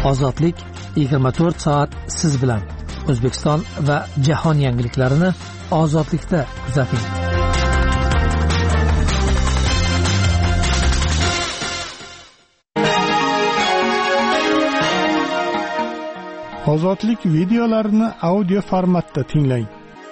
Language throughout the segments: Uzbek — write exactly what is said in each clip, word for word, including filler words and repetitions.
Ozodlik yigirma to'rt soat siz bilan. O'zbekiston va jahon yangiliklarini Ozodlikda kuzating. Ozodlik videolarini audio formatda tinglang.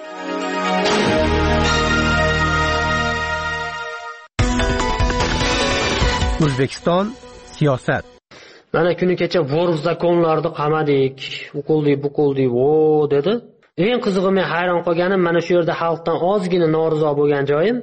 O'zbekiston siyosat. Mana kuni kecha Vorov zakonlarni qamadik, u qildik, bu qildik, vo dedi. Eng qizig'i, men hayron qolganim, mana shu yerda xalqdan ozgina norizo bo'lgan joyim.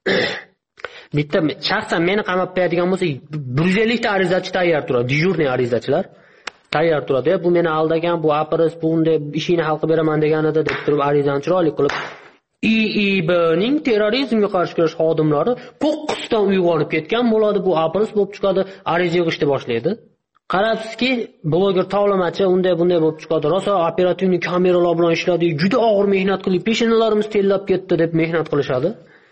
Bitta shaxsan meni qamab qo'yadigan bo'lsa, bir yuz ellik ta arizachi tayyor turadi, dejurniy arizachilar tayyor turadi. Bu meni aldagan, bu apris, bu unday ishini xalqqa beraman deganida deb turib arizani chiroyli qilib I I B'ning terrorizmga qarshi kurash xodimlari qo'qqisdan uyg'onib ketgan bo'ladi, bu apris bo'lib chiqadi, ariza yig'ishni boshlaydi. Qarabsizki, bloger tovlamachi unday bunday bo'lib chiqadi. Rosa operativni kameralar bilan ishladi, juda og'ir mehnat qilib, peshonalarimiz tellab ketdi deb mehnat qilishadi.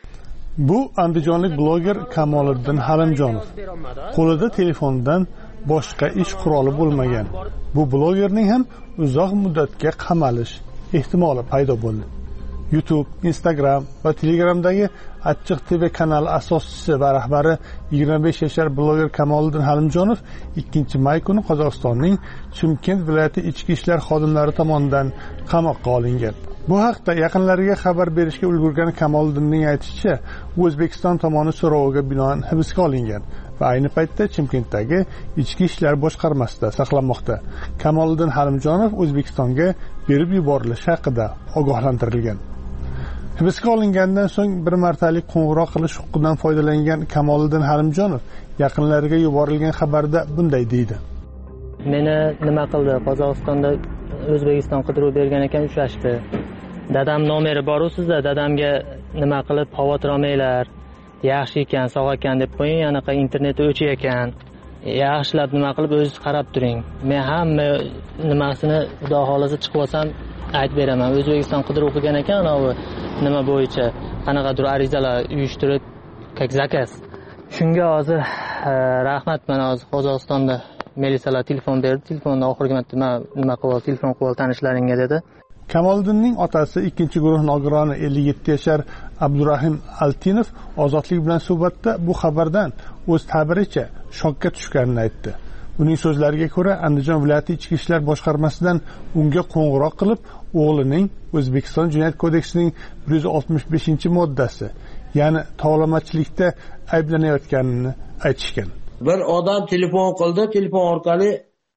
Bu andijonlik bloger Kamoliddin Halimjonov. Qo'lida telefondan boshqa ish quroli bo'lmagan. Bu blogerning ham uzoq muddatga qamalish ehtimoli paydo bo'ldi. YouTube, Instagram va Telegramdagi Achchiq T V kanali asoschisi va rahbari yigirma besh yashar bloger Kamoliddin Halimjonov ikkinchi may kuni Qozog'istonning Chimkent viloyati ichki ishlar xodimlari tomonidan qamoqqa olingan. Bu haqda yaqinlariga xabar berishga ulgurgan Kamoliddinning aytishicha, O'zbekiston tomoni so'roviga binoan hibsga olingan va ayni paytda Chimkentdagi ichki ishlar boshqarmasida saqlanmoqda. Kamoliddin Halimjonov O'zbekistonga berib yuborilishi haqida ogohlantirilgan. Hibsga olingandan so'ng bir martalik qo'ng'iroq qilish huquqidan foydalangan Kamoliddin Halimjonov yaqinlariga yuborilgan xabarda bunday deydi. Meni nima qildi? Qozog'istonda O'zbekiston qidiruv bergan ekan, uchrashdi. Dadam nomeri bor sizda, dadamga nima qilib xavotir olmanglar. Yaxshi ekan, sog' ekan deb qo'ying, anaqa internetda o'chiy ekan. Yaxshilab nima qilib o'zingiz qarab turing. Men hamma nimasini xudo xolasa chiqib olsam aytib beraman. O'zbekiston qidiruv qilgan ekan, anavi nima bo'yicha qanaqadir arizalar uyushtirib, как zakaz. Shunga hozir rahmat, mana hozir Qozog'istonda militsiyalar telefon berdi. Telefonda oxirgi marta nima qilib, telefon qilib tanishlaringga dedi. Kamoliddinning otasi ikkinchi guruh nogironi ellik yetti yashar Abdurahim Altinov Ozodlik bilan suhbatda bu xabardan o'z ta'biricha shokka tushganini aytdi. Uning so'zlariga ko'ra, Andijon viloyati ichki ishlar boshqarmasidan unga qo'ng'iroq qilib, o'g'lining O'zbekiston Jinoyat kodeksining bir yuz oltmish beshinchi moddasi, ya'ni tovlamachilikda ayblanayotganini aytishgan. Bir odam telefon qildi, telefon orqali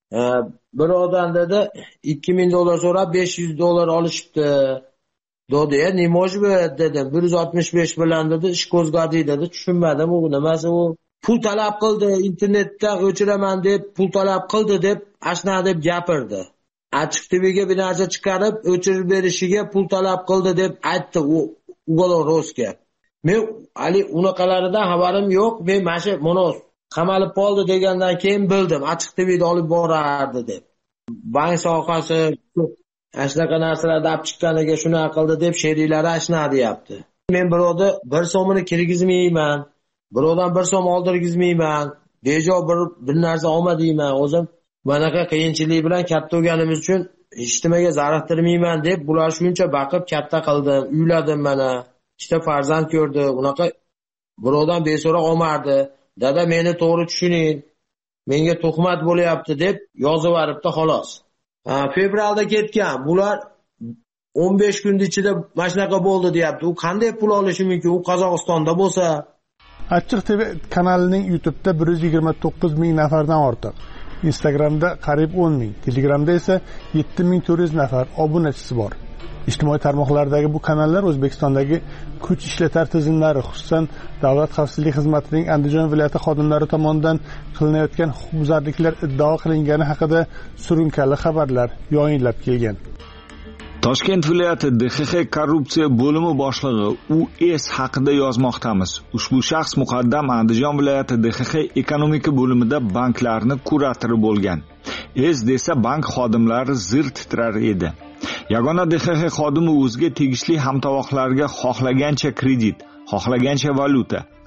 bir odam dedi ikki ming dollar so'rab besh yuz dollar olishibdi. Dedi, "Ya, nima bo'ldi?" dedim. bir yuz oltmish besh bilan dedi, ish qo'zg'adi dedi. Tushunmadim, u nimasi u? Pul talab qildi, internetdan o'chiraman deb pul talab qildi deb ashna deb gapirdi. Achchiq T Vga bir narsa chiqarib o'chirib berishiga pul talab qildi deb aytdi u Ugolovroska. Men hali unaqalaridan xabarim yo'q. Men mana mana qamalib qoldi degandan keyin bildim, Achchiq T Vda olib borardi deb. Bank sohasi ashnaqa narsalarda olib chiqqaniga shuna qildi deb sheriklari ashna deyapti. Men birovni bir so'mini kirgizmayman. Birovdan bir so'm oldirgizmayman. Bejo bir bir narsa olma deyman. O'zim manaqa qiyinchilik bilan katta o'rganimiz uchun hech nimaga zarartirmayman deb bular shuncha baqib katta qildim, uyladim mana. Ikkita farzand ko'rdi. Unaqa birovdan beso'roq olmardi. Dada, meni to'g'ri tushuning. Menga tuhmat bo'lyapti deb yozib yuboribdi xolos. Ha, fevralda ketgan. Bular o'n besh kun ichida mana shunaqa bo'ldi deyapti. U qanday pul olishi mumkin? U Qozog'istonda bo'lsa. Achchiq T V kanalining YouTube'da bir yuz yigirma to'qqiz ming nafardan ortiq, Instagramda qariyb o'n ming, Telegramda esa yetti ming to'rt yuz nafar obunachisi bor. Ijtimoiy tarmoqlardagi bu kanallar O'zbekistondagi kuch ishlatar tizimlari, xususan Davlat xavfsizlik xizmatining Andijon viloyati xodimlari tomonidan qilinayotgan huquqbuzarliklar iddao qilingani haqida surunkali xabarlar yoyinlab kelgan. Toshkent viloyati D X X korrupsiya bo'limi boshlig'i U S haqida yozmoqdamiz. Ushbu shaxs muqaddam Andijon viloyati D X X ekonomika bo'limida banklarni kuratori bo'lgan. S desa bank xodimlari zir titrar edi. Yagona D X X xodimi o'ziga tegishli hamtovoqlarga xohlagancha kredit, xohlagancha valyuta,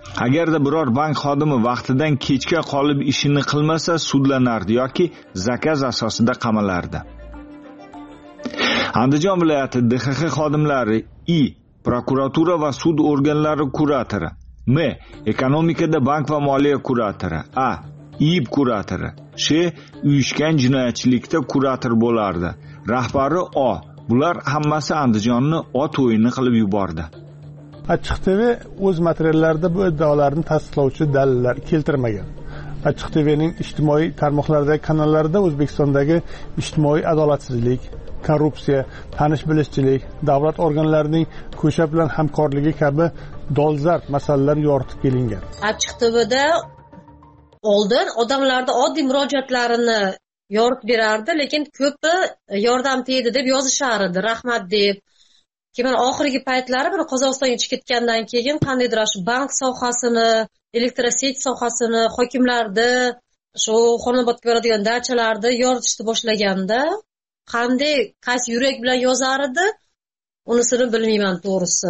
Agarda biror bank xodimi vaqtidan kechga qolib ishini qilmasa, sudlanardi yoki zakaz asosida qamalardi. Andijon viloyati D X X xodimlari I. Prokuratura va sud organlari kuratori, M. Ekonomikada bank va moliya kuratori, A. I I B kuratori, Sh. Uyushgan jinoyatchilikda kurator bo'lardi. Rahbari O. Bular hammasi Andijonni ot o'yini qilib yubordi. Achchiq T V o'z materiallarida bu iddaolarni tasdiqlovchi dalillar keltirmagan. Achchiq T V'ning ijtimoiy tarmoqlardagi kanallarida O'zbekistondagi ijtimoiy adolatsizlik, korrupsiya, tanish-bilishchilik, davlat organlarining ko'sha bilan hamkorligi kabi dolzarb masalalar yoritib kelingan. Achchiq T V'da oldin odamlarda oddiy murojaatlarini yoritib berardi, lekin ko'pi yordam tegdi deb yozishar edi, rahmat deb. Keyin oxirgi paytlari bir Qozog'istonga chiqib ketgandan keyin qandaydir shu bank sohasini, elektroshet sohasini, hokimlarni, shu xonobodga beradigan dachalarni yoritishni boshlaganda, qanday qaysi yurak bilan yozar edi, unisini bilmayman to'g'risi.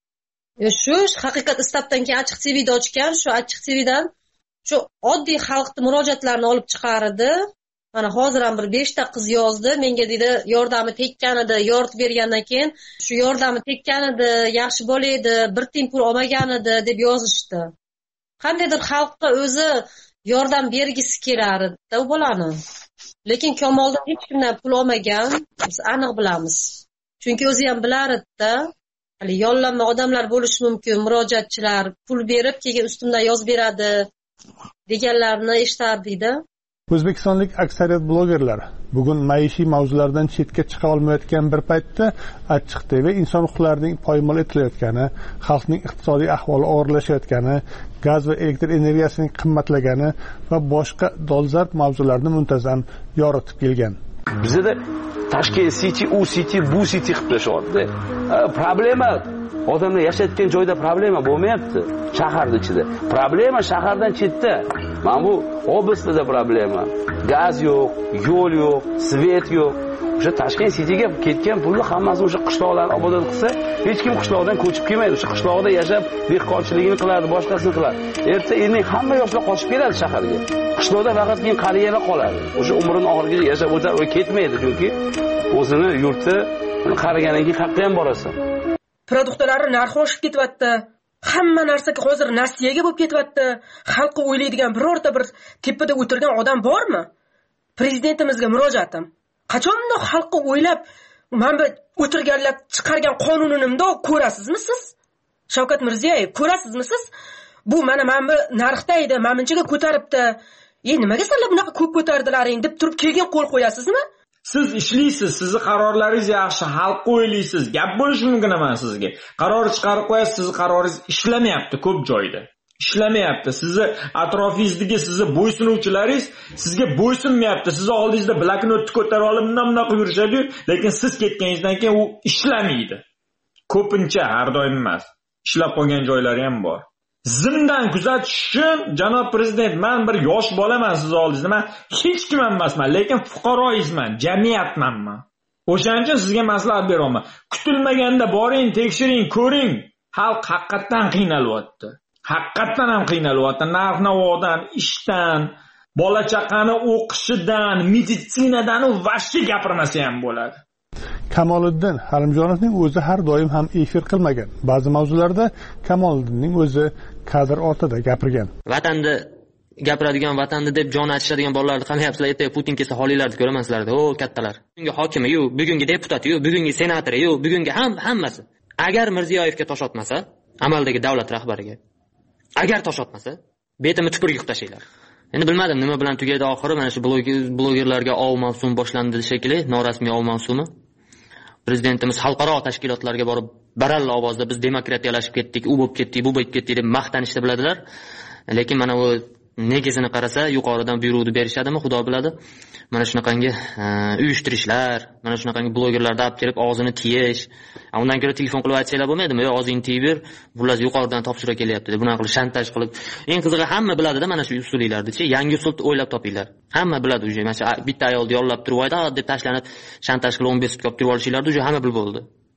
Shu haqiqat istabdan keyin Achchiq T V'ni ochgan, shu Achchiq T V'dan shu oddiy xalqning murojaatlarini olib chiqardi. Mana hozir ham bir beshta qiz yozdi, menga dedi yordami tekkan edi, yoritib bergandan keyin shu yordami tekkan edi, yaxshi bo'laydi, bir tiyin pul olmagan edi deb yozishdi. Qandaydir xalqqa o'zi yordam bergisi kelar edi u bolani. Lekin Kamolda hech kimdan pul olmagan, biz aniq bilamiz. Chunki o'zi ham bilar edi-da, hali yollanma odamlar bo'lishi mumkin, murojaatchilar pul berib keyin ustimdan yozib beradi deganlarni eshitardik-da. O'zbekistonlik aksariyat blogerlar bugun maishiy mavzulardan chetga chiqa olmayotgan bir paytda Achchiq T V inson huquqlarining poymol etilayotgani, xalqning iqtisodiy ahvoli og'irlashayotgani, gaz va elektr energiyasining qimmatlagani va boshqa dolzarb mavzularni muntazam yoritib kelgan. Bizda Toshkent City, u City, bu City qilib tashyapti. Problema odamlar yashayotgan joyda problema bo'lmayapti, shaharning ichida. Problema shahardan chetda. Mana bu oblastda problema. Gaz yo'q, yo'l yo'q, svet yo'q. O'sha Toshkent Cityga ketgan pulni hammasini o'sha qishloqlarni obodon qilsa, hech kim qishloqdan ko'chib kelmaydi. O'sha qishloqda yashab, dehqonchiligini qiladi, boshqasini qiladi. Erta endi hamma yoshlar qochib keladi shaharga. Qishloqda faqat keyin qariyalar qoladi. O'sha umrining oxiriga yashab o'tar, u ketmaydi, chunki o'zini yurti qarigandan keyin qayerga ham borasan. Produktlar narxi oshib ketyapti. Hamma narsaga hozir nasiyaga bo'lib ketyapti. Xalqni o'ylaydigan birorta bir tepada o'tirgan odam bormi? Prezidentimizga murojaatim. Qachonda xalqni o'ylab, mana o'tirganlar chiqargan qonunini mundoq ko'rasizmi siz? Shavkat Mirziyoyev, ko'rasizmi siz? Bu mana mana narxda edi, mamunchaga ko'taribdi. E nimaga sizlar bunaqa ko'p ko'tardilaring deb turib keyin qo'l qo'yasizmi? Siz ishlaysiz, sizni qarorlaringiz yaxshi, xalqqa o'ylaysiz. Gap bo'lishi mumkin emas sizga. Qaror chiqarib qo'yasiz, sizni qaroringiz ishlamayapti ko'p joyda. Ishlamayapti. Sizni atrofingizdagi sizni bo'ysunuvchilaringiz sizga bo'ysunmayapti. Sizni oldingizda bloknotni ko'tarib olib, bundan-bunday qilib yurishadi, lekin siz ketganingizdan keyin u ishlamaydi. Ko'pincha, har doim emas. Ishlab qolgan joylari ham bor. Zimdan kuzatish uchun janob prezident, men bir yosh bolaman siz oldingizda, men hech kim emasman, lekin fuqaroyizman, jamiyatman men. O'shaning uchun sizga maslahat beraman. Kutilmaganda boring, tekshiring, ko'ring. Xalq haqiqatan qiynalyapti. Haqiqatan ham qiynalyapti. Narx-navodan, ishdan, bola chaqani o'qishidan, meditsinadan vashti gapirmasa ham bo'ladi. Kamoliddin Halimjonovning o'zi har doim ham efir qilmagan. Ba'zi mavzularda Kamoliddinning o'zi kadr ortida gapirgan. Vatanni gapiradigan, vatanni deb jon achishadigan bolalarni qanayapsizlar, ertaga Putin kelsa holinglarni ko'ramansizlar-da, o kattalar. Bugungi hokimi, yu, bugungi deputat, yu, bugungi senator, yu, bugungi ham hammasi. Agar Mirziyoyevga tosh otmasa, amaldagi davlat rahbariga, agar tosh otmasa, betimni tupurga tashlaylar. Endi bilmadim nima bilan tugaydi oxiri. Mana shu blogerlarga ov mavsum boshlandi shekilli, norasmiy ov mavsumi. Prezidentimiz xalqaro tashkilotlarga borib baralla ovozda biz demokratiyalashib ketdik, u bo'lib ketdik, bu bo'lib ketdik deb maqtanishni biladilar. Lekin mana u negizini qarasa, yuqoridan buyruqni berishadimi, Xudo biladi. Mana shunaqangi uyushtirishlar, mana shunaqangi blogerlarni olib kelib og'zini tiyish. Undan ko'ra telefon qilib aytsanglar bo'lmaydimi? Yo, og'zingni tiyib ber, bular yuqoridan topshiriq kelyapti deb bunaqa qilib shantaj qilib. Eng qizig'i hamma biladi-da mana shu usullarni-chi, yangi usul o'ylab topinglar. Hamma biladi uje. Mana bitta ayolni yollab turib ayda deb tashlanib, shantaj qilib o'n besh sutga olib kirib olishinglarni uje hamma bilib bo'ldi.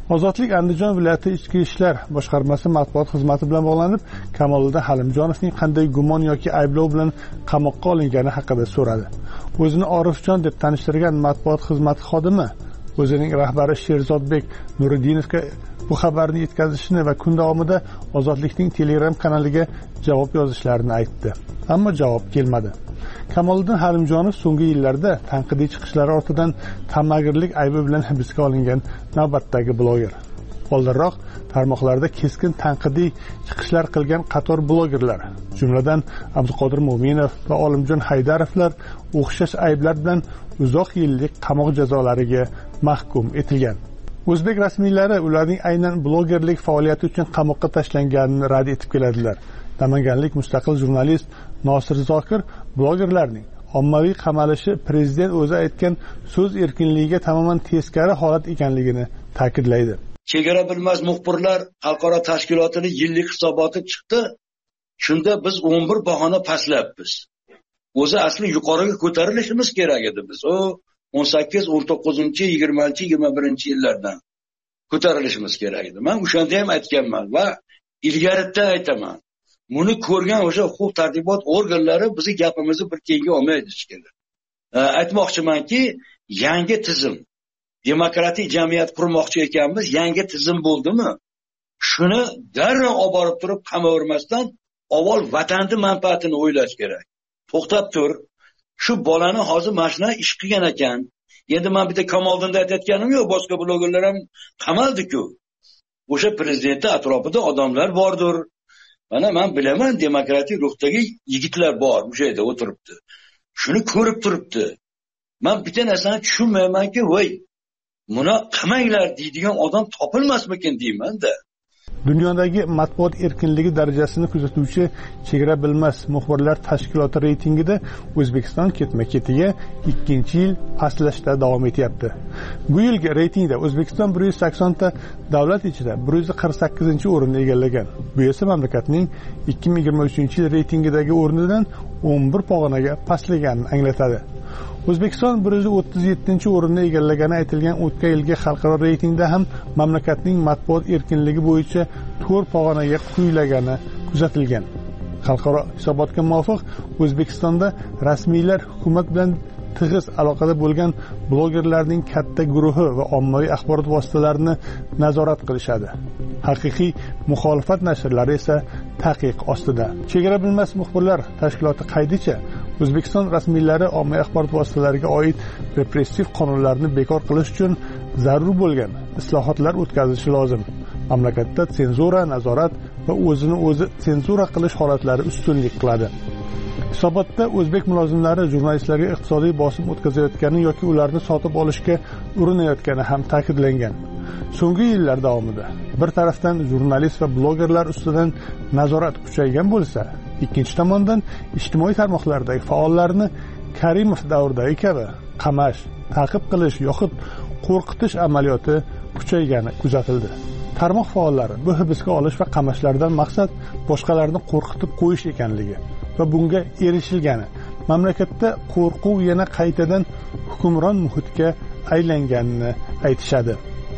Ozodlik Andijon viloyati ichki ishlar boshqarmasi matbuot xizmati bilan bog'lanib, Kamoliddin Halimjonovning qanday gumon yoki ayblov bilan qamoqqa olingani haqida so'radi. O'zini Orifjon deb tanishtirgan matbuot xizmati xodimi o'zining rahbari Sherzodbek Nuriddinovga bu xabarni yetkazishini va kun davomida Ozodlikning Telegram kanaliga javob yozishlarini aytdi. Ammo javob kelmadi. Kamoliddin Halimjonov so'nggi yillarda tanqidiy chiqishlari ortidan tamagirlik aybi bilan hibsga olingan navbatdagi bloger. Oldinroq tarmoqlarda keskin tanqidiy chiqishlar qilgan qator blogerlar, jumladan Abduqodir Mo'minov va Olimjon Haydarovlar o'xshash ayblar bilan uzoq yillik qamoq jazolariga mahkum etilgan. O'zbek rasmiylari ularning aynan blogerlik faoliyati uchun qamoqqa tashlanganini rad etib keladilar. Namanganlik mustaqil jurnalist Nosir Zokir blogerlarning ommaviy qamalishi prezident o'zi aytgan so'z erkinligiga tamoman teskari holat ekanligini ta'kidlaydi. Chegara bilmas muxbirlar xalqaro tashkilotining yillik hisoboti chiqdi. Shunda biz o'n bir bahona pastlabmiz. O'zi asli yuqoriga ko'tarilishimiz kerak edi biz. O o'n sakkiz, o'n to'qqizinchi, yigirmanchi, yigirma birinchi yillardan ko'tarilishimiz kerak edi. Men o'shanda ham aytganman va ilgaridan aytaman. Buni ko'rgan o'sha huquq tartibot organlari bizni gapimizni bir keyinga olmaydi ishkili. Aytmoqchimanki, yangi tizim, demokratik jamiyat qurmoqchi ekanmiz, yangi tizim bo'ldimi? Shuni darrov olib borib turib qamavermasdan, avval vatanning manfaatini o'ylash kerak. To'xtab tur. Shu bolani hozir mashina ish qilgan ekan. Endi men bitta Kamoliddinda aytayotganim yo'q, boshqa blogerlar ham qamaldi-ku. O'sha prezidentning atrofida odamlar bordir. Mana men bilaman, demokratik ruhdagi yigitlar bor, o'sha yerda o'tiribdi. Shuni ko'rib turibdi. Men bitta narsani tushunmaymanki, voy, buni qamanglar deydigan odam topilmasmikin deyman-da. Dunyodagi matbuot erkinligi darajasini kuzatuvchi Chegara bilmas muxbirlar tashkiloti reytingida O'zbekiston ketma-ketiga ikkinchi yil pastlashda davom etyapti. Bu yilgi reytingda O'zbekiston bir yuz sakson ta davlat ichida bir yuz qirq sakkizinchi o'rinni egallagan. Bu esa mamlakatning ikki ming yigirma uchinchi yil reytingidagi o'rnidan o'n bir pog'onaga pastlaganini anglatadi. O'zbekiston bir yuz o'ttiz yettinchi o'rinni egallagani aytilgan o'tgan yilgi xalqaro reytingda ham mamlakatning matbuot erkinligi bo'yicha to'rt pog'onaga quyilagani kuzatilgan. Xalqaro hisobotga muvofiq O'zbekistonda rasmiylar hukumat bilan tig'iz aloqada bo'lgan blogerlarning katta guruhi va ommaviy axborot vositalarini nazorat qilishadi. Haqiqiy muxolifat nashrlari esa taqiq ostida. Chegara bilmas muxbirlar tashkiloti qaydicha O'zbekiston rasmiylari ommaviy axborot vositalariga oid repressiv qonunlarni bekor qilish uchun zarur bo'lgan islohotlar o'tkazishi lozim. Mamlakatda senzura, nazorat va o'zini o'zi senzura qilish holatlari ustunlik qiladi. Hisobotda o'zbek mulozimlari jurnalistlarga iqtisodiy bosim o'tkazayotgani yoki ularni sotib olishga urinayotgani ham ta'kidlangan. So'nggi yillar davomida bir tarafdan jurnalist va blogerlar ustidan nazorat kuchaygan bo'lsa, ikkinchi tomondan ijtimoiy tarmoqlardagi faollarni Karimov davridagi kabi qamash, ta'qib qilish yoxud qo'rqitish amaliyoti kuchaygani kuzatildi. Tarmoq faollari bu hibsga olish va qamashlardan maqsad boshqalarni qo'rqitib qo'yish ekanligi va bunga erishilgani, mamlakatda qo'rquv yana qaytadan hukmron muhitga aylanganini aytishadi.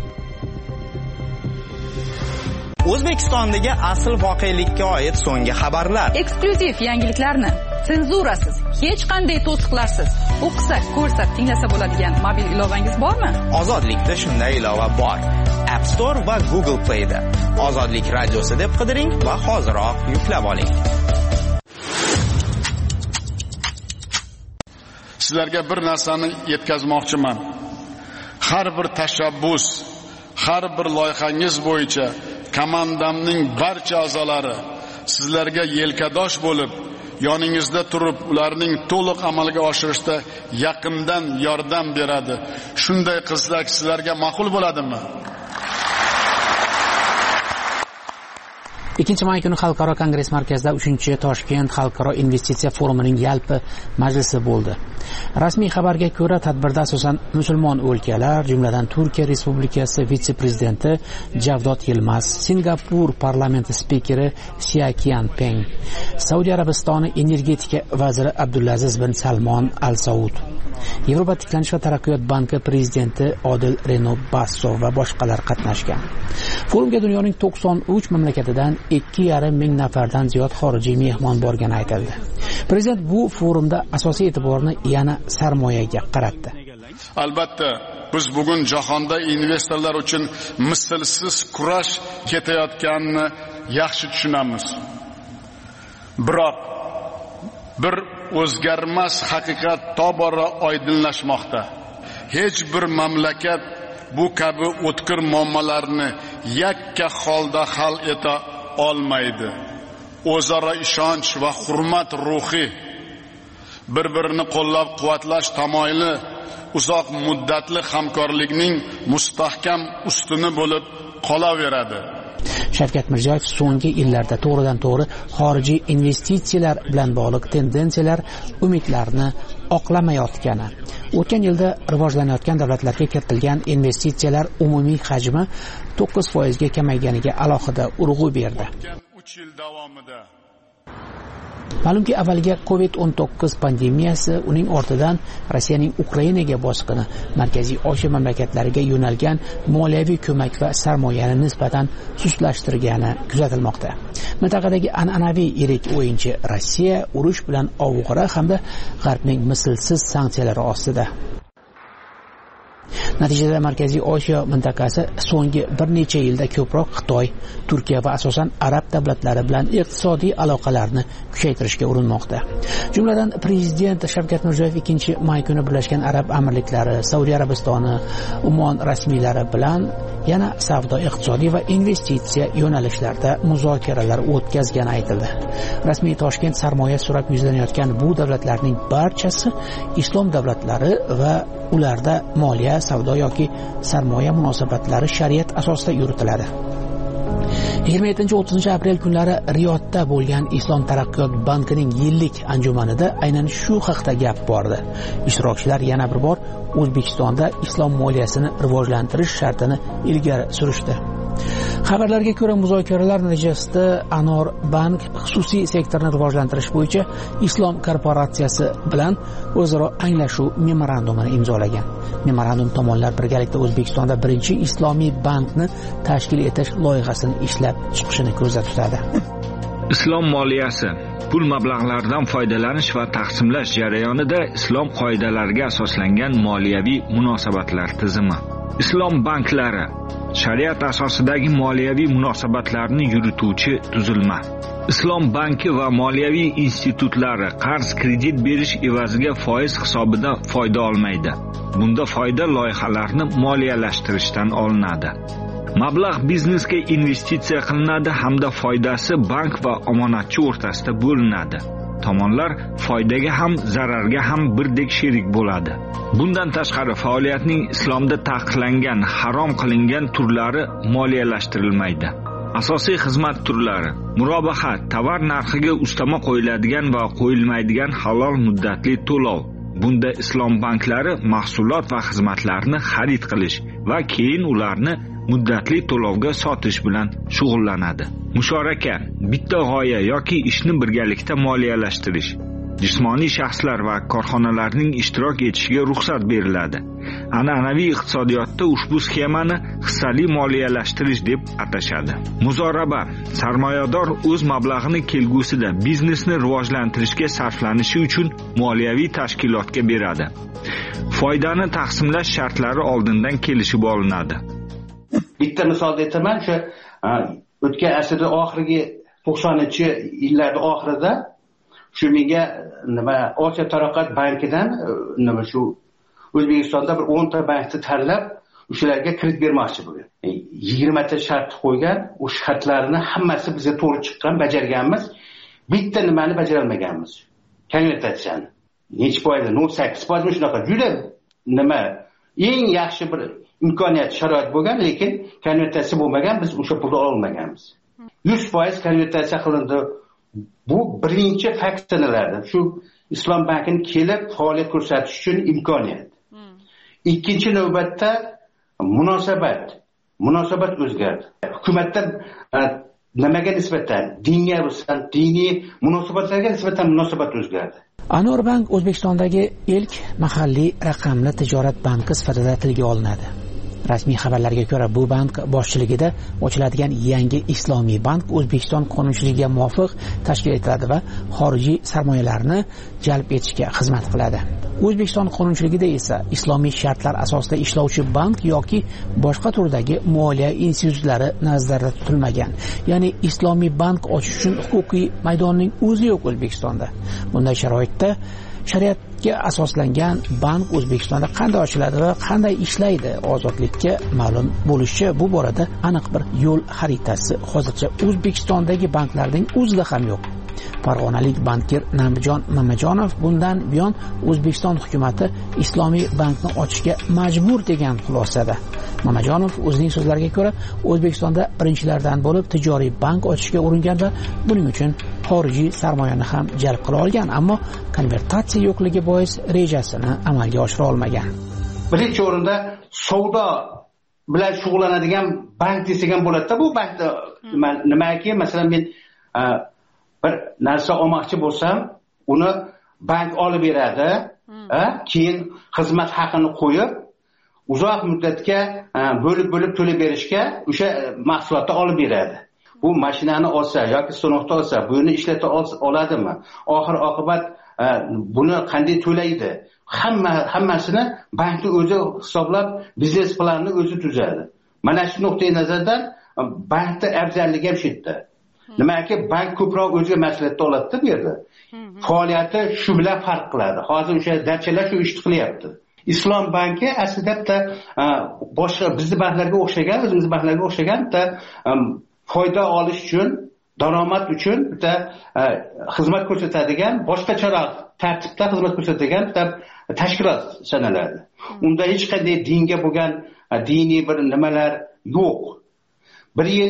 O'zbekistondagi asl voqelikka oid so'nggi xabarlar, eksklyuziv yangiliklarni senzurasiz, hech qanday to'siqlarsiz o'qisa, ko'rsa, tinglasa bo'ladigan mobil ilovangiz bormi? Ozodlikda shunday ilova bor. App Store va Google Play da Ozodlik radiosi deb qidiring va hoziroq yuklab oling. Sizlarga bir narsani yetkazmoqchiman. Har bir tashabbus, har bir loyihangiz bo'yicha komandamning barcha a'zolari sizlarga yelkadosh bo'lib, yoningizda turib, ularning to'liq amalga oshirishda yaqindan yordam beradi. Shunday qilsak sizlarga ma'qul bo'ladimi? ikkinchi may kuni Xalqaro kongress markazida uchinchi Toshkent xalqaro investitsiya forumining yalpi majlisi bo'ldi. Rasmiy xabarga ko'ra, tadbirda asosan musulmon o'lkalar, jumladan Turkiya Respublikasi vitse-prezidenti Javdot Yilmaz, Singapur parlamenti spikeri Sia Qianpeng, Saudiya Arabistoni energetika vaziri Abdulaziz bin Salmon Al Saud, Yevropa tiklanish va taraqqiyot banki prezidenti Odil Reno Bassov va boshqalar qatnashgan. Forumga dunyoning to'qson uch mamlakatidan ikki yarim ming nafardan ziyod xorijiy mehmon borgani aytildi. Prezident bu forumda asosiy e'tiborni yana sarmoyaga qaratdi. Albatta, biz bugun jahonda investorlar uchun mislsiz kurash ketayotganini yaxshi tushunamiz. Biroq bir o'zgarmas haqiqat tobora oydinlashmoqda. Hech bir mamlakat bu kabi o'tkir muammolarni yakka holda hal eta olmaydi. O'zaro ishonch va hurmat ruhi, bir-birini qo'llab-quvvatlash tamoyili uzoq muddatli hamkorlikning mustahkam ustuni bo'lib qolaveradi. Shavkat Mirziyoyev so'nggi yillarda to'g'ridan to'g'ri xorijiy investitsiyalar bilan bog'liq tendensiyalar umidlarni oqlamayotgani, o'tgan yilda rivojlanayotgan davlatlarga kiritilgan investitsiyalar umumiy hajmi to'qqiz foizga kamayganiga alohida urg'u berdi. uch yil davomida Ma'lumki, avvaliga covid o'n to'qqiz pandemiyasi, uning ortidan Rossiyaning Ukrainaga bosqini, Markaziy Osiyo mamlakatlariga yo'nalgan moliyaviy ko'mak va sarmoyani nisbatan sustlashtirgani kuzatilmoqda. Mintaqadagi an'anaviy yirik o'yinchi Rossiya urush bilan ovug'ira hamda G'arbning mislsiz sanksiyalari ostida. Natijada Markaziy Osiyo mintaqasi so'nggi bir necha yilda ko'proq Xitoy, Turkiya va asosan arab davlatlari bilan iqtisodiy aloqalarni kuchaytirishga urinmoqda. Jumladan prezident Shavkat Mirziyoyev ikkinchi may kuni Birlashgan Arab Amirliklari, Saudiya Arabistoni, Umon rasmiylari bilan yana savdo, iqtisodiy va investitsiya yo'nalishlarida muzokaralar o'tkazgani aytildi. Rasmiy Toshkent sarmoya so'rab yuzlanayotgan bu davlatlarning barchasi islom davlatlari va ularda moliya, savdo yoki sarmoya munosabatlari shariat asosida yuritiladi. yigirma yettinchi o'ttizinchi aprel kunlari Riyodda bo'lgan Islom taraqqiyot bankining yillik anjumanida aynan shu haqda gap bordi. Ishtirokchilar yana bir bor O'zbekistonda islom moliyasini rivojlantirish shartini ilgari surishdi. Xabarlarga ko'ra, muzokaralar natijasida Anor Bank xususiy sektorni rivojlantirish bo'yicha Islom korporatsiyasi bilan o'zaro anglashuv memorandumini imzolagan. Memorandum tomonlar birgalikda O'zbekistonda birinchi islomiy bankni tashkil etish loyihasini ishlab chiqishini ko'zda tutadi. Islom moliyasi pul mablag'laridan foydalanish va taqsimlash jarayonida islom qoidalariga asoslangan moliyaviy munosabatlar tizimi. Islom banklari shariat asosidagi moliyaviy munosabatlarni yurituvchi tuzilma. Islom banki va moliyaviy institutlari qarz kredit berish evaziga foiz hisobida foyda olmaydi. Bunda foyda loyihalarni moliyalashtirishdan olinadi. Mablag' biznesga investitsiya qilinadi hamda foydasi bank va omonatchi o'rtasida bo'linadi. Tomonlar foydaga ham, zararga ham birdek sherik bo'ladi. Bundan tashqari faoliyatning islomda taqiqlangan, harom qilingan turlari moliyalashtirilmaydi. Asosiy xizmat turlari: murobaha, tovar narxiga ustama qo'yiladigan va qo'yilmaydigan halol muddatli to'lov. Bunda islom banklari mahsulot va xizmatlarni xarid qilish va keyin ularni muddatli to'lovga sotish bilan shug'ullanadi. Musharaka, bitta g'oya yoki ishni birgalikda moliyalashtirish. Jismoniy shaxslar va korxonalarning ishtirok etishiga ruxsat beriladi. An'anaviy iqtisodiyotda ushbu sxemani hissali moliyalashtirish deb atashadi. Muzoraba, sarmoyador o'z mablag'ini kelgusida biznesni rivojlantirishga sarflanishi uchun moliyaviy tashkilotga beradi. Foydani taqsimlash shartlari oldindan kelishib olinadi. Bitta misolda aytaman, shu o'tgan asrning oxirgi to'qsoninchi yillar oxirida shu menga nima Osiyo taraqqiyot bankidan nima shu O'zbekistonda bir o'n ta bankni tanlab, o'shalarga kredit bermoqchi bo'lgan. yigirma ta shart qo'ygan, o shartlarni hammasi bizga to'g'ri chiqqan, bajarganmiz. Bitta nimani bajara olmaganmiz. Konvertatsiyani. Necha foiz? nol nuqta sakkiz foiz shunaqa juda nima eng yaxshi bir imkoniyat, sharoit bo'lgan, lekin konvertatsiya bo'lmagan, biz o'sha pulni ololmaganmiz. yuz foiz konvertatsiya qilindi. Bu birinchi fakt sanaladi. Shu Islom bankini kelib faoliyat ko'rsatish uchun imkoniyat. Ikkinchi navbatda munosabat, munosabat o'zgardi. Hukumatdan nimaga nisbatan, dinga nisbatan, diniy munosabatlarga nisbatan munosabat o'zgardi. Anor Bank O'zbekistondagi ilk mahalliy raqamli tijorat banki sifatida tilga olinadi. Rasmiy xabarlarga ko'ra, bu bank boshchiligida ochiladigan yangi islomiy bank O'zbekiston qonunchiligiga muvofiq tashkil etiladi va xorijiy sarmoyalarni jalb etishga xizmat qiladi. O'zbekiston qonunchiligida esa islomiy shartlar asosida ishlovchi bank yoki boshqa turdagi moliya institutlari nazarda tutilmagan. Ya'ni islomiy bank ochish uchun huquqiy maydonning o'zi yo'q O'zbekistonda. Bunday sharoitda shariatga asoslangan bank O'zbekistonda qanday ochiladi va qanday ishlaydi? Ozodlikka ma'lum bo'lishicha, bu borada aniq bir yo'l xaritasi hozircha O'zbekistondagi banklarning o'zida ham yo'q. Farg'onalik bankir Namjon Mamajonov bundan buyon O'zbekiston hukumati islomiy bankni ochishga majbur degan xulosada. Mamajonov o'zining so'zlariga ko'ra, O'zbekistonda birinchilardan bo'lib tijoriy bank ochishga uringan va buning uchun xorijiy sarmoyani ham jalb qila olgan, ammo konvertatsiya yo'qligi bois rejasini amalga oshira olmagan. Birinchi o'rinda savdo bilan shug'ullanadigan bank desak ham bo'ladi-da. Bu bankda nimaki, masalan men bir narsa olmoqchi bo'lsam, uni bank olib beradi, keyin xizmat haqini qo'yib, uzoq muddatga bo'lib-bo'lib to'lab berishga o'sha mahsulotni olib beradi. Bu mashinani olsa yoki so'noqni olsa, buni ishlata oladimi? Oxir oqibat buni qanday to'laydi? Hamma hammasini bankning o'zi hisoblab, biznes planni o'zi tuzadi. Mana shu nuqtai nazardan bankda afzalligi ham shu yerda. Nimaki bank ko'proq o'ziga mas'uliyatni oladi bu yerda. Faoliyati shu bilan farq qiladi. Hozir o'sha darchalar shu ishni qilyapti. Islom banki aslida bitta boshqa bizning banklarga o'xshagan, o'zimiz banklarga o'xshagan bitta foyda olish uchun, daromad uchun bitta xizmat ko'rsatadigan, boshqacharoq tartibda xizmat ko'rsatadigan bitta tashkilot sanaladi. Unda hech qanday dinga bo'lgan diniy bir nimalar yo'q. Bir yil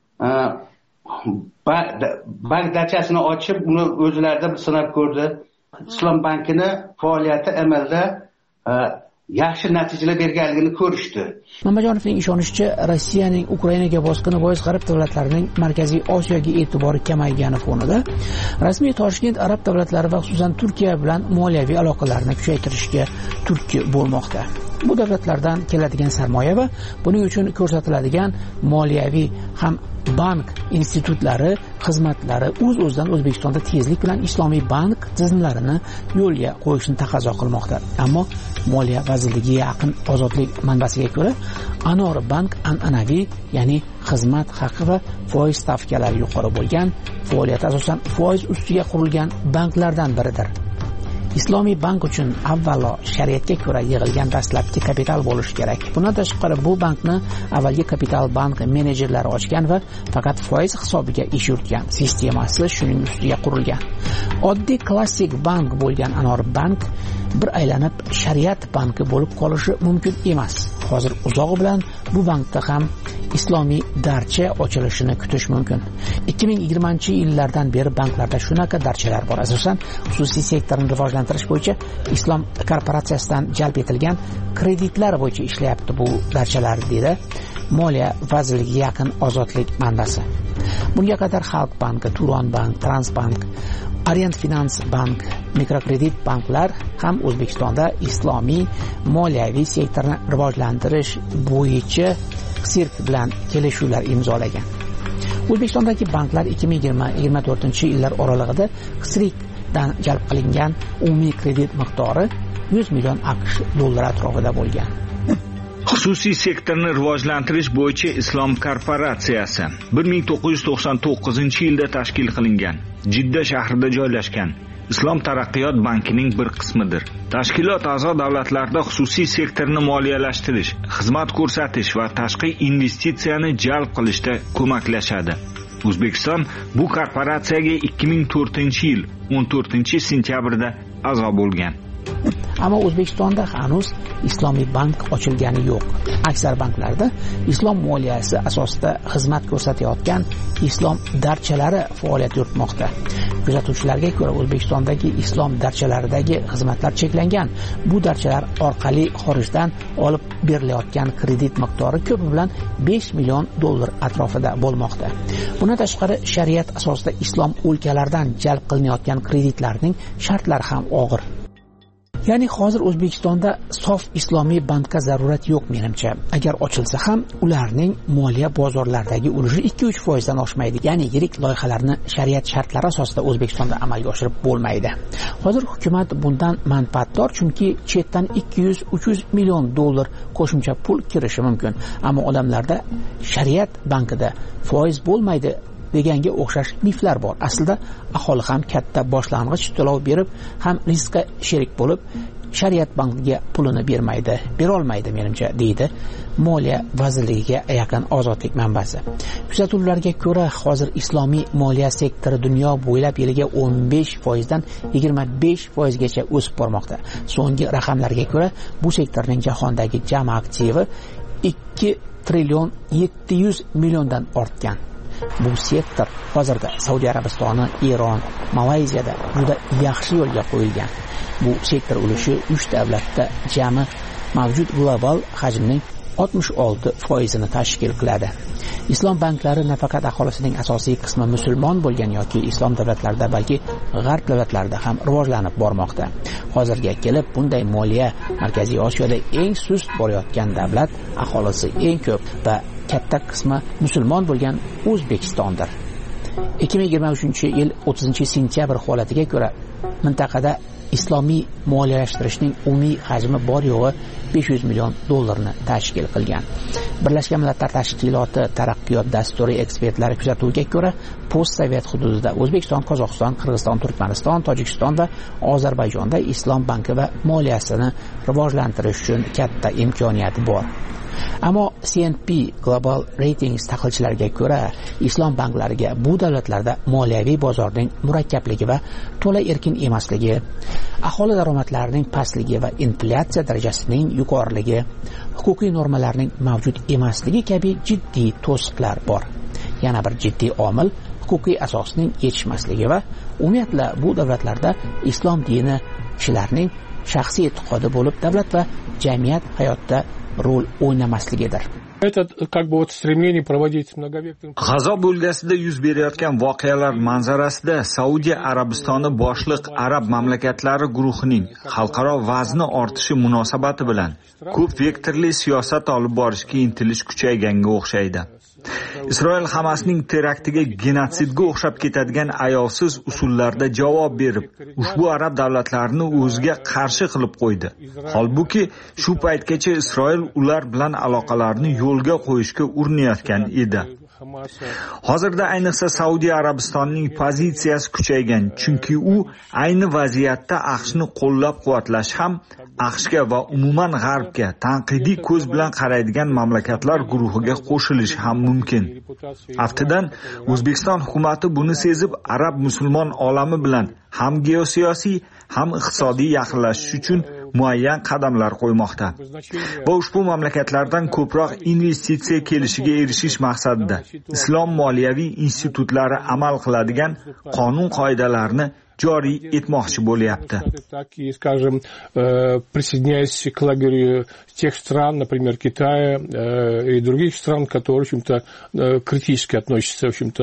bank darchasini ochib, uni o'zlarida bir sinab ko'rdi. Islom bankini faoliyati amalda yaxshi natijalar berganligini ko'rishdi. Mamajonovning ishonishicha, Rossiyaning Ukrainaga bosqini bois g'arb davlatlarining Markaziy Osiyoga e'tibori kamaygani fonida rasmiy Toshkent arab davlatlari va xususan Turkiya bilan moliyaviy aloqalarni kuchaytirishga turtki bo'lmoqda. Bu davlatlardan keladigan sarmoya va buning uchun ko'rsatiladigan moliyaviy ham bank institutlari xizmatlari o'z-o'zidan O'zbekistonda tezlik bilan islomiy bank tizimlarini yo'lga qo'yishni taqozo qilmoqda. Ammo Moliya vazirligiga yaqin ozodlik manbasiga ko'ra, Anor Bank an'anaviy, ya'ni xizmat haqi va foiz stavkalari yuqori bo'lgan, faoliyati asosan foiz ustiga qurilgan banklardan biridir. Islomiy bank uchun avvalo shariatga ko'ra yig'ilgan dastlabki kapital bo'lishi kerak. Bundan tashqari bu bankni avvalgi kapital bank menejerlari ochgan va faqat foiz hisobiga ish yuritgan. Sistemasi shuning ustiga qurilgan. Oddiy klassik bank bo'lgan Anor Bank bir aylanib shariat banki bo'lib qolishi mumkin emas. Hozir uzog'i bilan bu bankda ham islomiy darcha ochilishini kutish mumkin. ikki ming yigirmanchi yillardan beri banklarda shunaqa darchalar bor. Asosan xususiy sektorni rivojlantirish bo'yicha Islom korporatsiyasidan jalb etilgan kreditlar bo'yicha ishlayapti bu darchalar, dedi Moliya vazirligiga yaqin ozodlik manbasi. Bunga qadar Xalq banki, Turon bank, Transbank, Orient Finans bank, mikrokredit banklar ham O'zbekistonda islomiy moliyaviy sektorni rivojlantirish bo'yicha sirk bilan kelishuvlar imzolagan. O'zbekistondagi banklar ikki ming yigirma to'rtinchi yillar oralig'ida sirkdan jalb qilingan umumiy kredit miqdori yuz million AQSh dollari atrofida bo'lgan. Xususiy sektorni rivojlantirish bo'yicha Islom korporatsiyasi bir ming to'qqiz yuz to'qson to'qqizinchi yilda tashkil qilingan. Jidda shahrida joylashgan Islom taraqqiyot bankining bir qismidir. Tashkilot a'zo davlatlarda xususiy sektorni moliyalashtirish, xizmat ko'rsatish va tashqi investitsiyani jalb qilishda ko'maklashadi. O'zbekiston bu korporatsiyaga ikki ming to'rtinchi yil o'n to'rtinchi sentyabrda a'zo bo'lgan. ammo O'zbekistonda hanuz islomiy bank ochilgani yo'q. Aksar banklarda islom moliyasi asosida xizmat ko'rsatayotgan islom darchalari faoliyat yuritmoqda. Kuzatuvchilarga ko'ra, O'zbekistondagi islom darchalaridagi xizmatlar cheklangan. Bu darchalar orqali xorijdan olib berilayotgan kredit miqdori ko'pi bilan besh million dollar atrofida bo'lmoqda. Bundan tashqari, shariat asosida islom o'lkalaridan jalb qilinayotgan kreditlarning shartlari ham og'ir. Ya'ni hozir O'zbekistonda sof islomiy bankka zarurat yo'q menimcha. Agar ochilsa ham ularning moliya bozorlaridagi ulushi ikki uch foizdan oshmaydi. Ya'ni yirik loyihalarni shariat shartlari asosida O'zbekistonda amalga oshirib bo'lmaydi. Hozir hukumat bundan manfaatdor, chunki chetdan ikki yuz uch yuz million dollar qo'shimcha pul kirishi mumkin. Ammo odamlarda shariat bankida foiz bo'lmaydi deganga o'xshash miflar bor. Aslida aholi ham katta boshlang'ich to'lov berib, ham riskka sherik bo'lib, shariat bankiga pulini bermaydi, bera olmaydi menimcha, deydi Moliya vazirligiga yaqin ozodlik manbasi. Kuzatuvlarga ko'ra, hozir islomiy moliya sektori dunyo bo'ylab yiliga o'n besh foizdan yigirma besh foizgacha o'sib bormoqda. So'nggi raqamlarga ko'ra, bu sektorning jahondagi jami aktivi ikki trillion yetti yuz milliondan ortgan. Bu sektor hozirda Saudiya Arabistoni, Eron, Malayziyada juda yaxshi yo'lga qo'yilgan. Bu sektor ulushi uch davlatda jami mavjud global hajmning oltmish olti foizini tashkil qiladi. Islom banklari nafaqat aholisining asosiy qismi musulmon bo'lgan yoki islom davlatlarida, balki g'arb davlatlarida ham rivojlanib bormoqda. Hozirga kelib bunday moliya Markaziy Osiyoda eng sust borayotgan davlat, aholisi eng ko'p va katta qismi musulmon bo'lgan O'zbekistondir. ikki ming yigirma uchinchi yil o'ttizinchi sentyabr holatiga ko'ra mintaqada islomiy moliyalashtirishning umumiy hajmi bor yo'g'i besh yuz million dollarni tashkil qilgan. Birlashgan Millatlar Tashkiloti taraqqiyot dasturi ekspertlari kuzatuviga ko'ra, post-sovet hududida O'zbekiston, Qozog'iston, Qirg'iziston, Turkmaniston, Tojikiston va Ozarbayjonda islom banki va moliyasini rivojlantirish uchun katta imkoniyat bor. Ammo C N P Global Ratings tahlilchilariga ko'ra, islom banklariga bu davlatlarda moliyaviy bozorning murakkabligi va to'la erkin emasligi, aholi daromadlarining pastligi va inflyatsiya darajasining yuqoriligi, huquqiy normalarning mavjud emasligi kabi jiddiy to'siqlar bor. Yana bir jiddiy omil huquqiy asosning yetishmasligi va umumiyatla bu davlatlarda islom dini kishilarning shaxsiy e'tiqodi bo'lib, davlat va jamiyat hayotda rol o'ynamasligidir. G'azo bo'lgasida yuz berayotgan voqealar manzarasida Saudiya Arabistoni boshliq arab mamlakatlari guruhining xalqaro vazni ortishi munosabati bilan ko'p vektorli siyosat olib borishga intilish kuchayganga o'xshaydi. Isroil Hamasning teraktiga genotsidga o'xshab ketadigan ayovsiz usullarda javob berib, ushbu arab davlatlarini o'ziga qarshi qilib qo'ydi. Holbuki shu paytgacha Isroil ular bilan aloqalarni yo'lga qo'yishga urinayotgan edi. Hozirda ayniqsa Saudiya Arabistonining pozitsiyasi kuchaygan, chunki u ayni vaziyatda AQShni qo'llab-quvvatlash ham AQShga va umuman G'arbga tanqidiy ko'z bilan qaraydigan mamlakatlar guruhiga qo'shilishi ham mumkin. Aftidan O'zbekiston hukumatı buni sezib, arab musulmon olami bilan ham geosiyosiy, ham iqtisodiy yaqinlashish uchun muayyan qadamlar qo'ymoqda. Va ushbu mamlakatlardan ko'proq investitsiya kelishiga erishish maqsadida islom moliyaviy institutlari amal qiladigan qonun qoidalarini joriy etmoqchi bo'lyapti. Скажем, присоединяясь к лагерю тех стран, например, Китая и других стран, которые, в общем-то, критически относятся, в общем-то,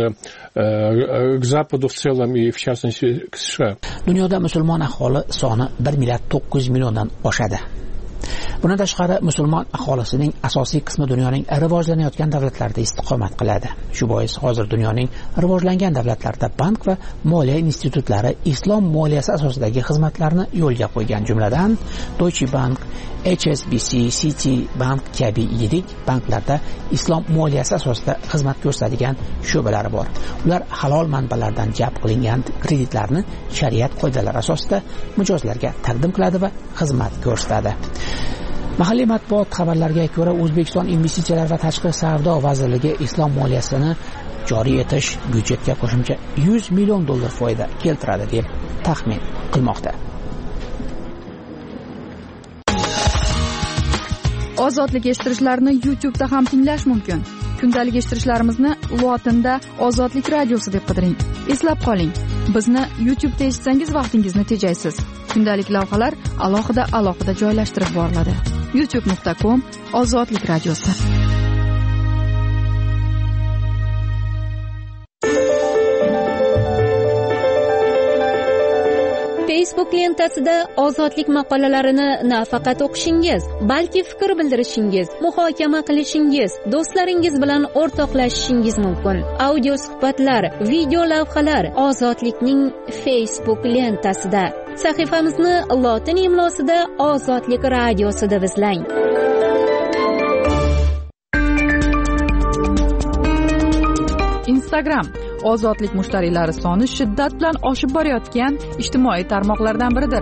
к Западу в целом и, в частности, к США. Dunyoda musulmon aholi soni bir milliard to'qqiz yuz milliondan oshadi. Bundan tashqari musulmon aholisining asosiy qismi dunyoning rivojlanayotgan davlatlarida istiqomat qiladi. Shu bois hozir dunyoning rivojlangan davlatlarida bank va moliya institutlari islom moliyasi asosidagi xizmatlarni yo'lga qo'ygan, jumladan Deutsche Bank, H S B C, City Bank kabi yirik banklarda islom moliyasi asosida xizmat ko'rsatadigan sho'balari bor. Ular halol manbalardan jalb qilingan kreditlarni shariat qoidalari asosida mijozlarga taqdim qiladi va xizmat ko'rsatadi. Mahalliy matbuot xabarlariga ko'ra, O'zbekiston investitsiyalar va tashqi savdo vazirligi islom moliyasini joriy etish byudjetga qo'shimcha yuz million dollar foyda keltiradi deb taxmin qilmoqda. Ozodlik eshittirishlarni YouTube'da ham tinglash mumkin. Kundalik eshittirishlarimizni lotinda Ozodlik radiosi deb qidiring. Eslab qoling, bizni YouTube'da eshitsangiz vaqtingizni tejaysiz. Kundalik lavhalar alohida alohida joylashtirib boriladi. youtube nuqta com Ozodlik radiosi. Facebook lentasida ozodlik maqolalarini nafaqat o'qishingiz, balki fikr bildirishingiz, muhokama qilishingiz, do'stlaringiz bilan o'rtoqlashishingiz mumkin. Audio suhbatlar, video lavhalar Ozodlikning Facebook lentasida. Sahifamizni lotin imlosida Ozodlik radiosi deb izlang. Instagram ozodlik mushtariylari soni shiddat bilan oshib borayotgan ijtimoiy tarmoqlardan biridir.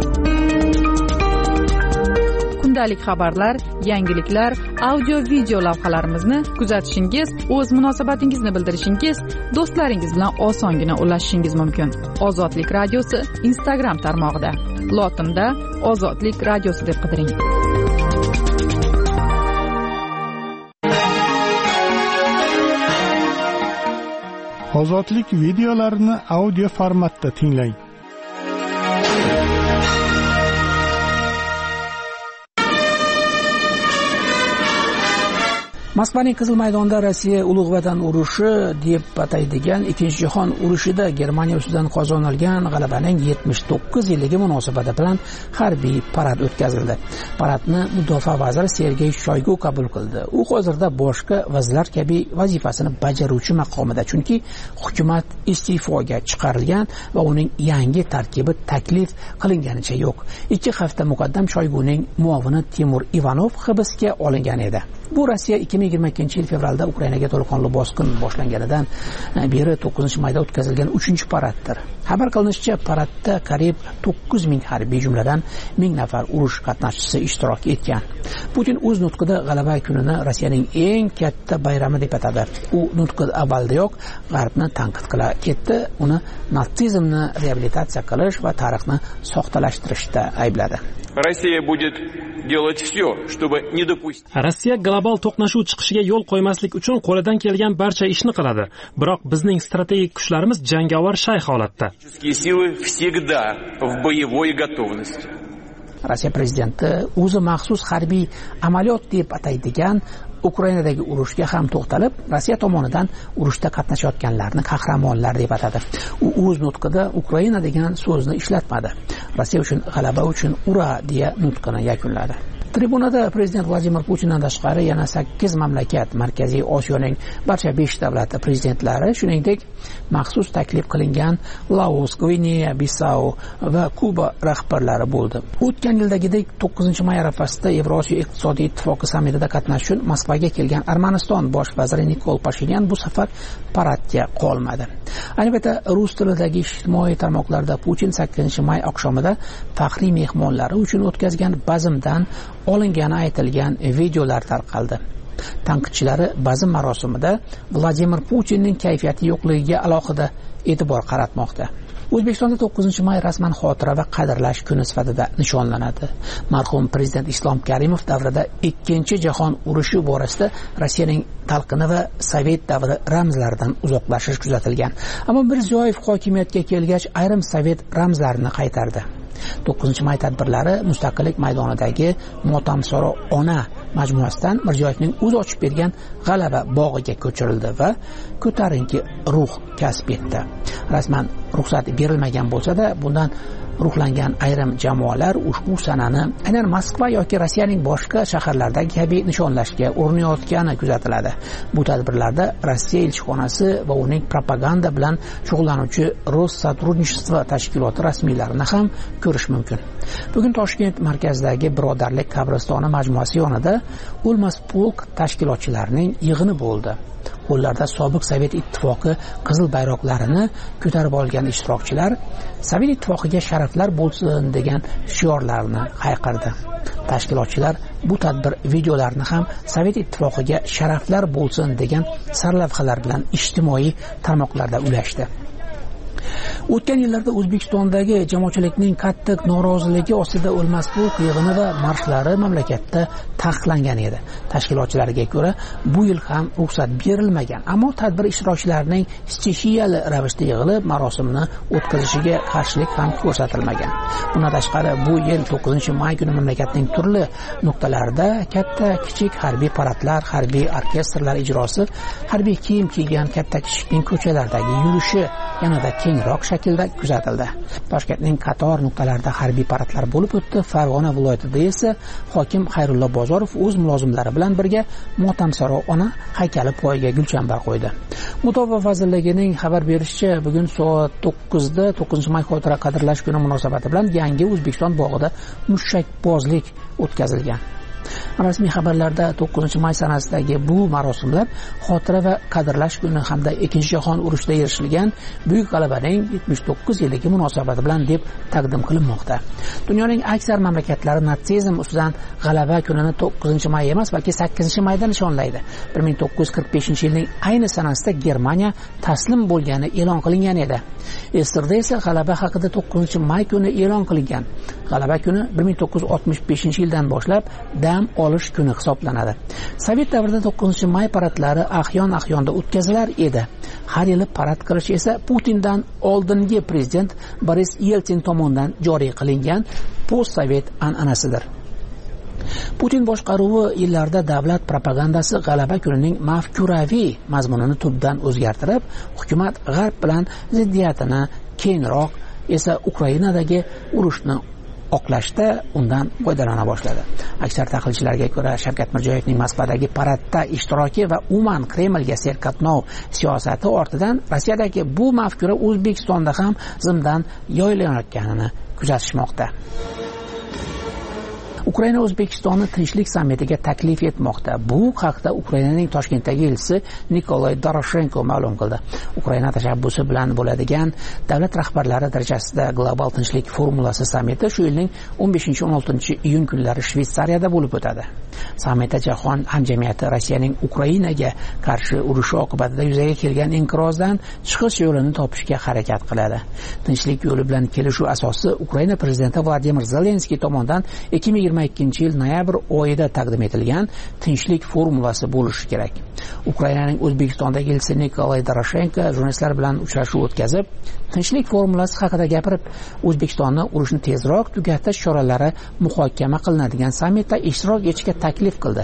Kundalik xabarlar, yangiliklar, audio video lavhalarimizni kuzatishingiz, o'z munosabatingizni bildirishingiz, do'stlaringiz bilan osongina ulashishingiz mumkin. Ozodlik radiosi Instagram tarmog'ida. Lotinda Ozodlik radiosi deb qidiring. Ozodlik videolarini audio formatda tinglang. Moskvaning Qizil maydonida Rossiya ulug' vatan urushi deb ataydigan Ikkinchi jahon urushida Germaniya ustidan qozonilgan g'alabaning yetmish to'qqiz yilligi munosabati bilan harbiy parad o'tkazildi. Paradni mudofaa vaziri Sergey Shoygu qabul qildi. U hozirda boshqa vazirlar kabi vazifasini bajaruvchi maqomida, chunki hukumat iste'foga chiqarilgan va uning yangi tarkibi taklif qilinganicha yo'q. ikki hafta muqaddam Shoyguning muovini Timur Ivanov hibsga olingan edi. Bu Rossiya ikki ming yigirma ikkinchi yil fevralda Ukrainaga to'laqonli bosqin boshlanganidan beri to'qqizinchi mayda o'tkazilgan uchinchi paraddir. Xabar qilinishicha, paradda qariyb to'qqiz ming harbiy, jumladan ming nafar urush qatnashchisi ishtirok etgan. Putin o'z nutqida g'alaba kunini Rossiyaning eng katta bayrami deb atadi. U nutqida avvaldayoq G'arbni tanqid qila ketdi, uni natsizmni reabilitatsiya qilish va tarixni soxtalashtirishda aybladi. Rossiya будет делать все, чтобы не допустить. Rossiya global to'qnashuv chiqishiga yo'l qo'ymaslik uchun qo'lidan kelgan barcha ishni qiladi. Biroq bizning strategik kuchlarimiz jangovar shay holatda. Силы всегда в боевой готовности. Rossiya prezidenti o'zi maxsus harbiy amaliyot deb ataydigan Ukrainadagi urushga ham to'xtalib, Rossiya tomonidan urushda qatnashayotganlarni qahramonlar deb atadi. U o'z nutqida Ukraina degan so'zni ishlatmadi. Rossiya uchun g'alaba uchun ura deya nutqini yakunladi. Tribunada prezident Vladimir Putindan tashqari yana sakkiz mamlakat, Markaziy Osiyoning barcha besh davlati prezidentlari, shuningdek maxsus taklif qilingan Laos, Gvineya, Bissau va Kuba rahbarlari bo'ldi. O'tgan yildagidek to'qqizinchi may arafasida Yevrosiyo iqtisodiy ittifoqi sammitida qatnashish uchun Moskvaga kelgan Armaniston bosh vaziri Nikol Pashinyan bu safar paradga qolmadi. Ayni paytda rus tilidagi ijtimoiy tarmoqlarda Putin sakkizinchi may oqshomida faxriy mehmonlari uchun o'tkazgan bazmdan olingani aytilgan videolar tarqaldi. Tanqidchilari bazm marosimida Vladimir Putinning kayfiyati yo'qligiga alohida e'tibor qaratmoqda. O'zbekistonda to'qqizinchi may rasman xotira va qadrlash kuni sifatida nishonlanadi. Marhum prezident Islom Karimov davrida Ikkinchi jahon urushi borasida Rossiyaning talqini va Sovet davri ramzlaridan uzoqlashish kuzatilgan. Ammo Mirziyoyev hokimiyatga kelgach ayrim Sovet ramzlarini qaytardi. to'qqizinchi may tadbirlari Mustaqillik maydonidagi Motamsaro ona majmuasidan Mirziyoyevning o'zi ochib bergan G'alaba bog'iga ko'chirildi va ko'tarinki ruh kasb etdi. Rasman ruxsat berilmagan bo'lsa-da, bundan ruhlangan ayrim jamoalar ushbu sanani aynan Moskva yoki Rossiyaning boshqa shaharlaridagi kabi nishonlashga urinayotgani kuzatiladi. Bu tadbirlarda Rossiya elchixonasi va uning propaganda bilan shug'ullanuvchi Rossodrudnичество tashkiloti rasmiylarini ham ko'rish mumkin. Bugun Toshkent markazidagi Birodarlik qabristoni majmuasi yonida O'lmas polk tashkilotchilarining yig'ini bo'ldi. Qo'llarda sobiq Sovet ittifoqi qizil bayroqlarini ko'tarib olgan ishtirokchilar Sovet ittifoqiga sharaflar bo'lsin degan shiorlarni hayqirdi. Tashkilotchilar bu tadbir videolarini ham Sovet ittifoqiga sharaflar bo'lsin degan sarlavhalar bilan ijtimoiy tarmoqlarda ulashdi. O'tgan yillarda O'zbekistondagi jamoatchilikning qattiq noroziligi ostida o'lmas bu yig'ini va marshlari mamlakatda taqiqlangan edi. Tashkilotchilarga ko'ra, bu yil ham ruxsat berilmagan, ammo tadbir ishtirokchilarining stixiyali ravishda yig'ilib marosimni o'tkazishiga qarshilik ham ko'rsatilmagan. Bundan tashqari, bu yil to'qqizinchi may kuni mamlakatning turli nuqtalarida katta kichik harbiy paradlar, harbiy orkestrlar ijrosi, harbiy kiyim kiygan katta kichikning ko'chalardagi yurishi yanada kengroq shaklda kuzatildi. Toshkentning qator nuqtalarida harbiy paradlar bo'lib o'tdi. Farg'ona viloyatida esa hokim Xayrullo Bozorov o'z mulozimlari bilan birga Motamsaro ona haykali poyiga gulchambar qo'ydi. Mudofaa vazirligining xabar berishicha, bugun soat to'qqizda to'qqizinchi may xotira qadrlash kuni munosabati bilan yangi O'zbekiston bog'ida mushakbozlik o'tkazilgan. Rasmiy xabarlarda to'qqizinchi may sanasidagi bu marosimlar xotira va qadrlash kuni hamda ikkinchi jahon urushida erishilgan buyuk g'alabaning yetmish to'qqiz yilligi munosabati bilan deb taqdim qilinmoqda. Dunyoning aksar mamlakatlari natsizm ustidan g'alaba kunini to'qqizinchi may emas, balki sakkizinchi mayda nishonlaydi. bir ming to'qqiz yuz qirq beshinchi yilning ayni sanasida Germaniya taslim bo'lgani e'lon qilingan edi. Estirda esa g'alaba haqida to'qqizinchi may kuni e'lon qilingan. G'alaba kuni bir ming to'qqiz yuz oltmish beshinchi yildan boshlab dam olish kuni hisoblanadi. Sovet davrida to'qqizinchi may paradlari ahyon-ahyonda o'tkazilar edi. Har yili parad qilish esa Putindan oldingi prezident Boris Yeltsin tomonidan joriy qilingan post-sovet an'anasidir. Putin boshqaruvi yillarda davlat propagandasi g'alaba kunining mafkuraviy mazmunini tubdan o'zgartirib, hukumat g'arb bilan ziddiyatini keyinroq esa Ukrainadagi urushni oqlashda undan foydalana boshladi. Aksar tahlilchilarga ko'ra, Shavkat Mirziyoyevning Moskvadagi paradda ishtiroki va umuman Kremlga serqatnov siyosati ortidan Rossiyadagi bu mafkura O'zbekistonda ham zimdan yoylanayotganini kuzatishmoqda. Ukraina O'zbekistonni tinchlik sammitiga taklif etmoqda. Bu haqda Ukrainaning Toshkentdagi elchisi Nikolay Doroshenko ma'lum qildi. Ukraina tashabbusi bilan bo'ladigan davlat rahbarlari darajasida global tinchlik formulasi sammiti shu yilning o'n beshinchi o'n oltinchi iyun kunlari Shveysariyada bo'lib o'tadi. Sammitda jahon hamjamiyati Rossiyaning Ukrainaga qarshi urushi oqibatida yuzaga kelgan inqirozdan chiqish yo'lini topishga harakat qiladi. Tinchlik yo'li bilan kelishuv asosi Ukraina prezidenti Vladimir Zelenskiy tomonidan ikki ming yigirma ikkinchi yil noyabr oyida taqdim etilgan tinchlik formulasi bo'lishi kerak. Ukrainaning O'zbekistondagi elchisi Nikolay Doroshenko jurnalistlar bilan uchrashuv o'tkazib, tinchlik formulasi haqida gapirib, O'zbekistonni urushni tezroq tugatish choralari muhokama qilinadigan sammitda ishtirok etishga taklif qildi.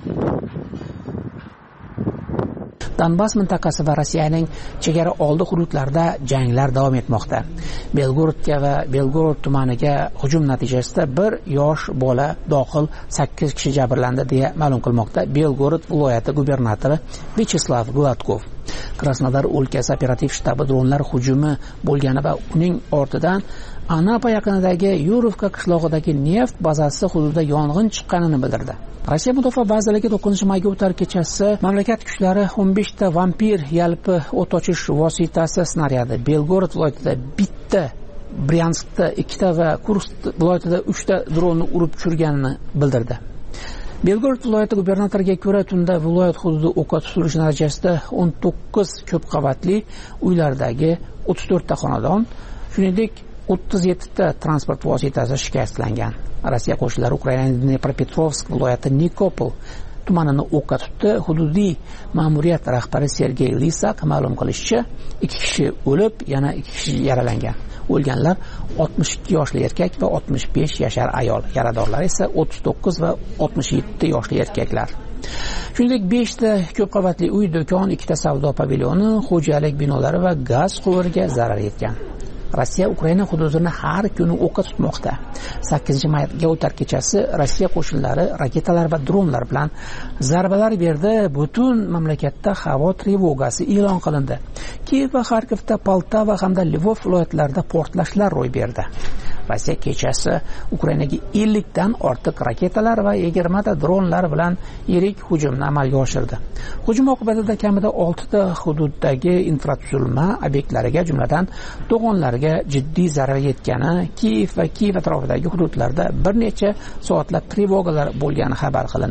Donbass mintaqasi va Rossiyaning chegara oldi hududlarida janglar davom etmoqda. Belgorodga va Belgorod tumaniga hujum natijasida bir yosh bola dohil sakkiz kishi jabrlandi deya ma'lum qilmoqda Belgorod viloyati gubernatori Vyacheslav Gladkov. Krasnodar o'lkasi operativ shtabi dronlar hujumi bo'lgani va uning ortidan Anapa yaqinidagi Yurovka qishlog'idagi neft bazasi hududida yong'in chiqqanini bildirdi. Rossiya mudofaa vazirligi to'qqizinchi mayga o'tar kechasi mamlakat kuchlari o'n besh ta vampir yalpi o't ochish vositasi snaryadi Belgorod viloyatida bitta, Bryanskda ikkita va Kursk viloyatida uchta dronni urib tushirganini bildirdi. Belgorod viloyati gubernatoriga ko'ra, tunda viloyat hududi o'qqa tutilishi natijasida o'n to'qqiz ko'p qavatli uylardagi o'ttiz to'rt ta xonadon, shuningdek o'ttiz yetti ta transport vositasi shikastlangan. Rossiya qo'shinlari Ukrainaning Dnepropetrovsk viloyati Nikopol tumanini o'qqa tutdi. Hududiy ma'muriyat rahbari Sergey Lisak ma'lum qilishicha, ikki kishi o'lib, yana ikki kishi yaralangan. O'lganlar oltmish ikki yoshli erkak va oltmish besh yashar ayol. Yaradorlar esa o'ttiz to'qqiz va oltmish yetti yoshli erkaklar. Shuningdek, besh ta ko'p qavatli uy, do'kon, ikkita savdo pavilyoni, xo'jalik binolari va gaz quvuriga zarar yetgan. Rossiya Ukraina hududini har kuni o'qqa tutmoqda. sakkizinchi mayga o'tar kechasi Rossiya qo'shinlari raketalar va dronlar bilan zarbalar berdi. Butun mamlakatda havo trevogasi e'lon qilindi. Kiyev va Xarkovda, Poltava hamda Lvov viloyatlarida portlashlar ro'y berdi. Rossiya kechasi Ukrainaga ellik dan ortiq raketalar va yigirma ta dronlar bilan yirik hujumni amalga oshirdi. Hujum oqibatida kamida olti ta hududdagi infratuzilma obyektlariga, jumladan to'g'onlarga jiddiy zarar yetgani, Kiyev va Kiyev atrofidagi hududlarda bir necha soatlab trevogalar bo'lgani xabar qilindi.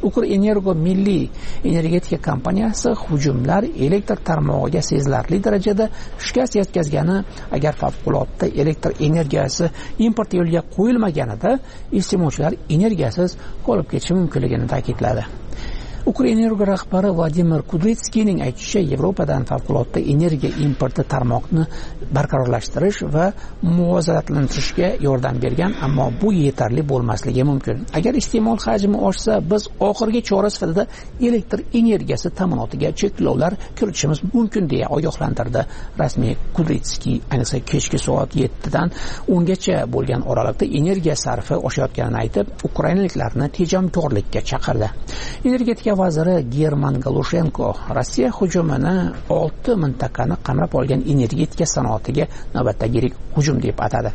Ukrenergo milliy energetika kompaniyasi hujumlar elektr tarmog'iga sezilarli darajada shikast yetkazgani, agar favqulodda elektr energiyasi import yo'liga qo'yilmaganida iste'molchilar energiyasiz qolib ketishi mumkinligini ta'kidladi. Ukrenergo rahbari Vladimir Kudrytskiyning aytishicha, Yevropadan favqulodda energiya importi tarmoqni barqarorlashtirish va muvozanatlantirishga yordam bergan, ammo bu yetarli bo'lmasligi mumkin. Agar iste'mol hajmi oshsa, biz oxirgi chora sifatida elektr energiyasi ta'minotiga cheklovlar kiritishimiz mumkin deya ogohlantirdi rasmiy Kudrytskiy. Ayniqsa kechki soat yettidan o'ngacha bo'lgan oralig'da energiya sarfi oshayotganini aytib, ukrainaliklarni tejamkorlikka chaqirdi. Energetika vaziri German Galushenko Rossiya hujumini olti mintaqani qamrab olgan energetika sanoatiga navbatdagi yirik hujum deb atadi.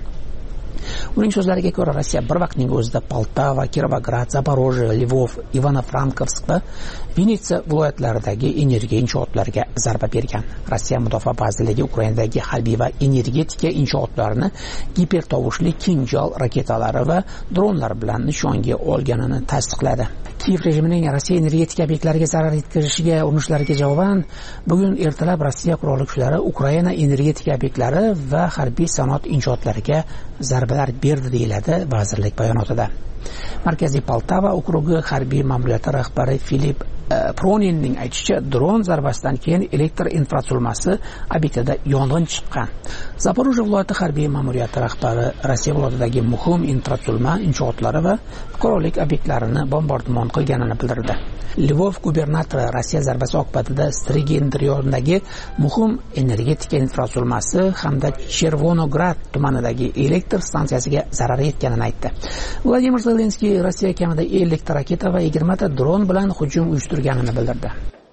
Uning so'zlariga ko'ra, Rossiya bir vaqtning o'zida Poltava, Kirovograd, Zaporojye, Lvov, Ivano-Frankivsk va Vinitsa viloyatlaridagi energiya inshootlariga zarba bergan. Rossiya mudofaa vazirligi Ukrainadagi harbiy va energetika inshootlarini gipertovushli Kinjal raketalari va dronlar bilan nishonga olganini tasdiqladi. Kiyev rejimining Rossiya energetika obyektlariga zarar yetkazishiga urinishlariga javoban bugun ertalab Rossiya qurolli kuchlari Ukraina energetika obyektlari va harbiy sanoat inshootlariga zarbalar berdi deyiladi vazirlik bayonotida. Markaziy Poltava okrugi harbiy ma'muriyati rahbari Filip Proninning aytishicha, dron zarbasidan keyin elektr infratuzilmasi obyektida yong'in chiqqan. Zaporojye viloyati harbiy ma'muriyati rahbari Rossiya viloyatidagi muhim infratuzilma inshootlari va fuqarolik obyektlarini bombardimon qilganini bildirdi. Lvov gubernatori Rossiya zarbasi oqibatida Strigendriyondagi muhim energetika infratuzilmasi hamda Chervonograd tumanidagi elektr stansiyasiga zarar yetganini aytdi. Vladimir Zelenskiy Rossiya kamida ellik raketa va yigirmata dron bilan hujum uyushtirganini bildirdi.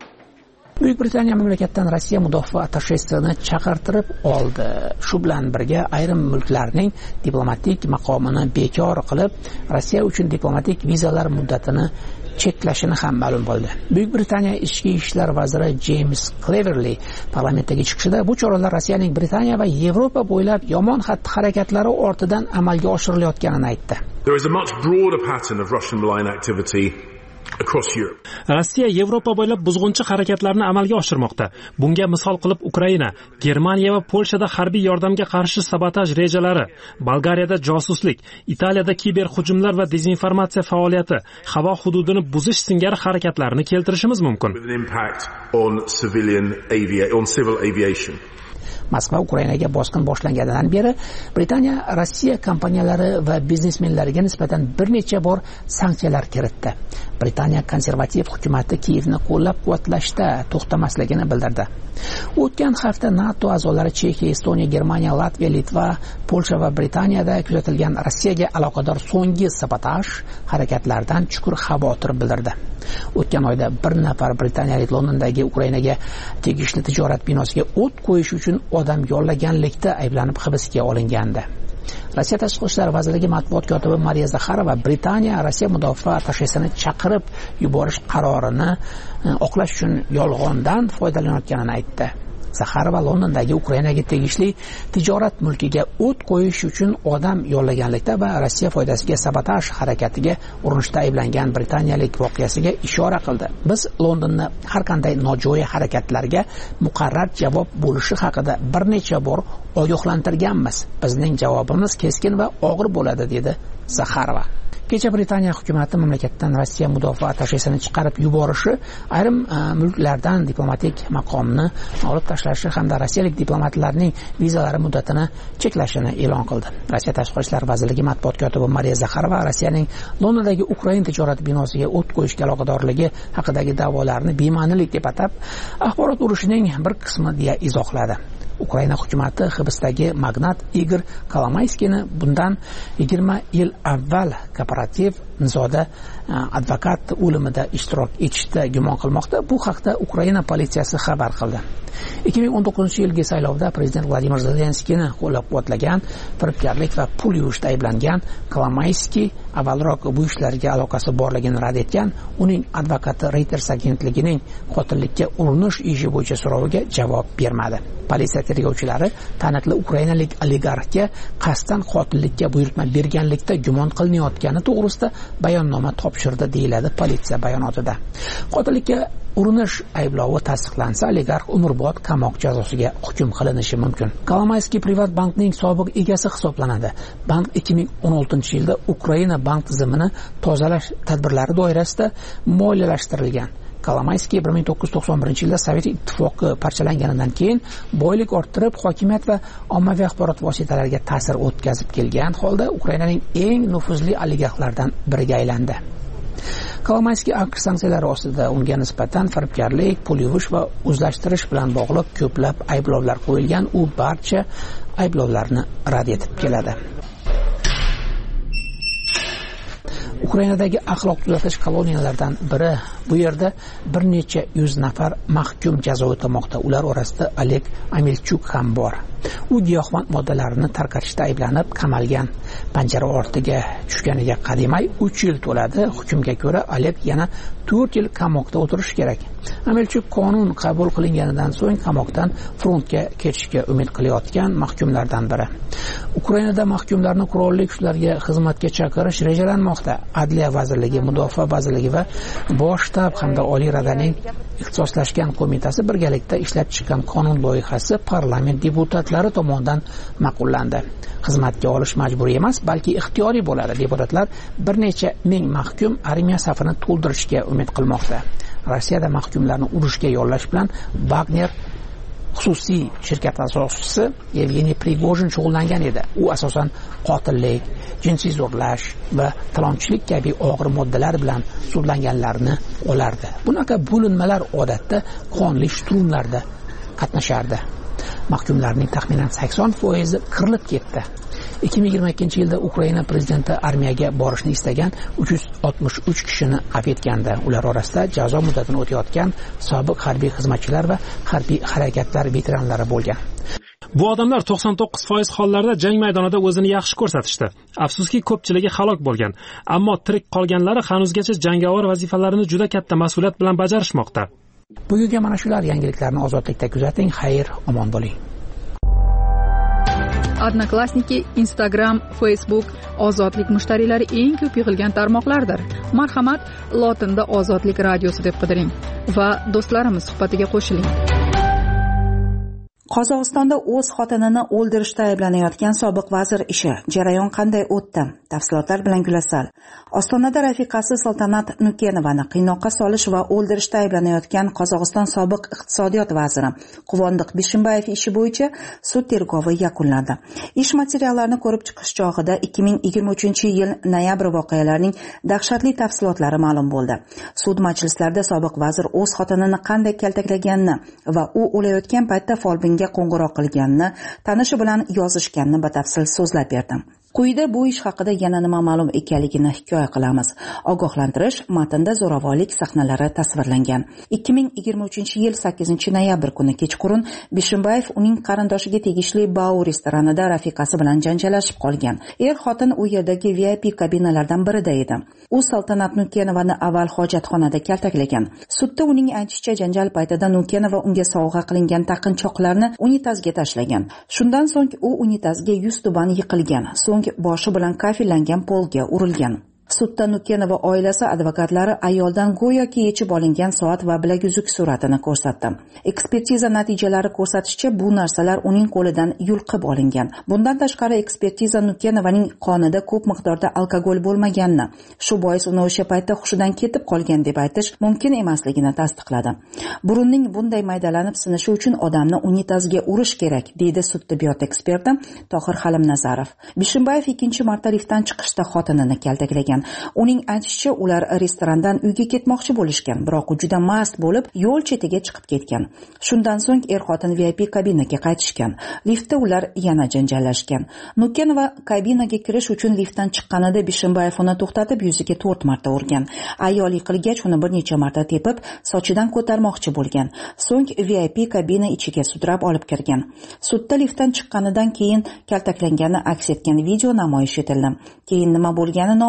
Buyuk Britaniya mamlakatdan Rossiya mudofaa attashesini chaqirtirib oldi. Shu bilan birga ayrim mulklarning diplomatik maqomini bekor qilib, Rossiya uchun diplomatik vizalar muddatini cheklashini ham ma'lum bo'ldi. Buyuk Britaniya ichki ishlar vaziri James Cleverly parlamentdagi chiqishida bu choralar Rossiyaning Britaniya va Yevropa bo'ylab yomon xatti-harakatlari ortidan amalga oshirilayotganini aytdi. There is a much broader pattern of Russian malign activity across Europe. Rossiya Yevropa bo'ylab buzg'unchi harakatlarni amalga oshirmoqda. Bunga misol qilib Ukraina, Germaniya va Polshada harbiy yordamga qarshi sabotaj rejalari, Bolgariyada josuslik, Italiyada kiber hujumlar va dezinformatsiya faoliyati, havo hududini buzish singari harakatlarni keltirishimiz mumkin. On civilian avia- on civil aviation. Moskva Ukrainaga bosqin boshlanganidan beri Britaniya Rossiya kompaniyalari va biznesmenlariga nisbatan bir necha bor sanksiyalar kiritdi. Britaniya konservativ hukumati Kiyevni qo'llab-quvvatlashda to'xtamasligini bildirdi. O'tgan hafta NATO a'zolari Chexiya, Estoniya, Germaniya, Latviya, Litva, Polsha va Britaniyada kuzatilgan Rossiyaga aloqador so'nggi sabotaj harakatlaridan chuqur xavotir bildirdi. O'tgan oyda bir nafar britaniyalik Londondagi Ukrainaga tegishli tijorat binosiga o't qo'yish uchun odam yollaganlikda ayblanib hibsga olingandi. Rossiya Tashqi ishlar vazirligi matbuot kotibi Mariya Zakharova Britaniya Rossiya mudofaa attashesini chaqirib yuborish qarorini oqlash uchun yolg'ondan foydalanayotganini aytdi. Zakharova Londondagi Ukrainaga tegishli tijorat mulkiga o't qo'yish uchun odam yollaganlikda va Rossiya foydasiga sabotaj harakatiga urinishda ayblangan britaniyalik voqeasiga ishora qildi. Biz Londonni har qanday nojo'ya harakatlarga muqarrar javob bo'lishi haqida bir necha bor ogohlantirganmiz. Bizning javobimiz keskin va og'ir bo'ladi, dedi Zakharova. Kecha Britaniya hukumati mamlakatdan Rossiya mudofaa attashesini chiqarib yuborishi, ayrim mulklardan diplomatik maqomni olib tashlashi hamda rossiyalik diplomatlarning vizalari muddatini cheklashini e'lon qildi. Rossiya Tashqi ishlar vazirligi matbuot kotibi Mariya Zakharova Rossiyaning Londondagi Ukraina tijorat binosiga o't qo'yishga aloqadorligi haqidagi da'volarni bema'nilik deb atab, axborot urushining bir qismi deya izohladi. Ukraina hukumati hibsdagi magnat Igor Kolomayskiyni bundan yigirma yil avval kooperativ nizoda advokat o'limida ishtirok etishda gumon qilmoqda. Bu haqda Ukraina politsiyasi xabar qildi. ikki ming o'n to'qqizinchi yilgi saylovda prezident Vladimir Zelenskiyni qo'llab-quvvatlagan, firibgarlik va pul yuvishda ayblangan Kolomayskiy avvalroq bu ishlarga aloqasi borligini rad etgan. Uning advokati Reuters agentligining qotillikka urinish ishi bo'yicha so'roviga javob bermadi. Politsiya tergovchilari taniqli ukrainalik oligarxga qasddan qotillikka buyurtma berganlikda gumon qilinayotgani to'g'risida bayonnoma topshirdi, deyiladi politsiya bayonotida. Qotillikka urinish ayblovi tasdiqlansa, oligarx umrbod qamoq jazosiga hukm qilinishi mumkin. Kolomayskiy privat bankning sobiq egasi hisoblanadi. Bank ikki ming o'n oltinchi yilda Ukraina bank tizimini tozalash tadbirlari doirasida moliyalashtirilgan. Kolomayskiy bir ming to'qqiz yuz to'qson birinchi yilda Sovet ittifoqi parchalanganidan keyin boylik orttirib, hokimiyat va ommaviy axborot vositalariga ta'sir o'tkazib kelgan holda Ukrainaning eng nufuzli oligarxlaridan biriga aylandi. Kolomayskiy AQSh sanksiyalari ostida unga nisbatan firibgarlik, pul yuvish va o'zlashtirish bilan bog'liq ko'plab ayblovlar qo'yilgan. U barcha ayblovlarni rad etib keladi. Ukrainadagi axloq tuzatish koloniyalaridan biri. Bu yerda bir necha yuz nafar mahkum jazo o'tamoqda. Ular orasida Oleg Amelchuk ham bor. U giyohvand moddalarni tarqatishda ayblanib qamalgan. Panjara ortiga tushganiga qadimay uch yil to'ladi. Hukmga ko'ra Oleg yana to'rt yil qamoqda o'tirishi kerak. Amelchuk qonun qabul qilinganidan so'ng qamoqdan frontga ketishga umid qilayotgan mahkumlardan biri. Ukrainada mahkumlarni qurolli kuchlarga xizmatga chaqirish rejalanmoqda. Adliya vazirligi, Mudofaa vazirligi va Bosh shtab hamda Oliy Radaning ixtisoslashgan qo'mitasi birgalikda ishlab chiqqan qonun loyihasi parlament deputatlari tomonidan ma'qullandi. Xizmatga olish majburiy emas, balki ixtiyoriy bo'ladi. Deputatlar bir necha ming mahkum armiya safini to'ldirishga umid qilmoqda. Rossiyada mahkumlarni urushga yollash bilan Wagner xususiy shirkat asoschisi Yevgeniy Prigojin shug'ullangan edi. U asosan qotillik, jinsiy zo'rlash va talonchilik kabi og'ir moddalar bilan sudlanganlarni olardi. Bunaqa bo'linmalar odatda qonli shturmlarda qatnashardi. Mahkumlarning taxminan sakson foizi qirilib ketdi. ikki ming yigirma ikkinchi yilda Ukraina prezidenti armiyaga borishni istagan uch yuz oltmish uch kishini afv etgandi. Ular orasida jazo muddatini o'tayotgan sobiq harbiy xizmatchilar va harbiy harakatlar veteranlari bo'lgan. Bu odamlar to'qson to'qqiz foiz hollarda jang maydonida o'zini yaxshi ko'rsatishdi. Afsuski, ko'pchiligi halok bo'lgan, ammo tirik qolganlari hanuzgacha jangovar vazifalarini juda katta mas'uliyat bilan bajarishmoqda. Bugunga mana shular yangiliklarni ozodlikda kuzating. Xayr, omon bo'ling. Odnoklassniki, Instagram, Facebook ozodlik mushtariylari eng ko'p yig'ilgan tarmoqlardir. Marhamat, lotinda Ozodlik radiosi deb qidiring va do'stlarimiz suhbatiga qo'shiling. Qozog'istonda o'z xotinini o'ldirishda ayblanayotgan sobiq vazir ishi. Jarayon qanday o'tdi? Tafsilotlar bilan Gulasal. Ostonada rafiqasi Saltanat Nukenovani qiynoqqa solish va o'ldirishda ayblanayotgan Qozog'iston sobiq iqtisodiyot vaziri Quvondiq Bishimbayev ishi bo'yicha sud tergovi yakunlandi. Ish materiallarini ko'rib chiqish chog'ida ikki ming yigirma uchinchi yil noyabr voqealarining dahshatli tafsilotlari ma'lum bo'ldi. Sud majlislarida sobiq vazir o'z xotinini qanday kaltaklaganini va u o'layotgan paytda folbinga qo'ng'iroq qilganini, tanishi bilan yozishganini batafsil so'zlab berdi. Quyida bu ish haqida yana nima ma'lum ekanligini hikoya qilamiz. Ogohlantirish: matnda zo'ravonlik sahnalari tasvirlangan. ikki ming yigirma uchinchi yil sakkizinchi noyabr kuni kechqurun Bishimbayev uning qarindoshiga tegishli Bau restoranida rafiqasi bilan janjallashib qolgan. Er xotin u yerdagi V I P kabinalardan birida edi. U Saltanat Nukenovani avval hojatxonada kaltaklagan. Sudda uning aytishicha, janjal paytida Nukenova unga sovg'a qilingan taqinchoqlarni unitazga tashlagan. Shundan so'ng u unitazga yuz tuban yiqilgan. So'ng boshi bilan kafillangan polga urilgan. Sudda Nukenova oilasi advokatlari ayoldan go'yoki yechib olingan soat va bilaguzuk suratini ko'rsatdi. Ekspertiza natijalari ko'rsatishicha, bu narsalar uning qo'lidan yulqib olingan. Bundan tashqari, ekspertiza Nukenovaning qonida ko'p miqdorda alkogol bo'lmaganini, shu bois uni o'sha paytda hushidan ketib qolgan deb aytish mumkin emasligini tasdiqladi. Burunning bunday maydalanib sinishi uchun odamni unitazga urish kerak, deydi sud tibbiyot eksperti Tohir Halimnazarov. Bishimbayev ikkinchi marta liftdan chiqishda xotinini kaltaklagan. Uning aytishicha, ular restorandan uyga ketmoqchi bo'lishgan, biroq u juda mast bo'lib, yo'l chetiga chiqib ketgan. Shundan so'ng er-xotin V I P kabinaga qaytishgan. Liftda ular yana janjallashgan. Nukenova kabinaga kirish uchun liftdan chiqqanida Bishimbayev uni to'xtatib, yuziga to'rt marta urgan. Ayol yiqilgach, uni bir necha marta tepib, sochidan ko'tarmoqchi bo'lgan. So'ng V I P kabina ichiga sudrab olib kirgan. Sudda liftdan chiqqanidan keyin kaltaklangani aks etgan video namoyish etildi. Keyin nima bo'lgani noma'lum.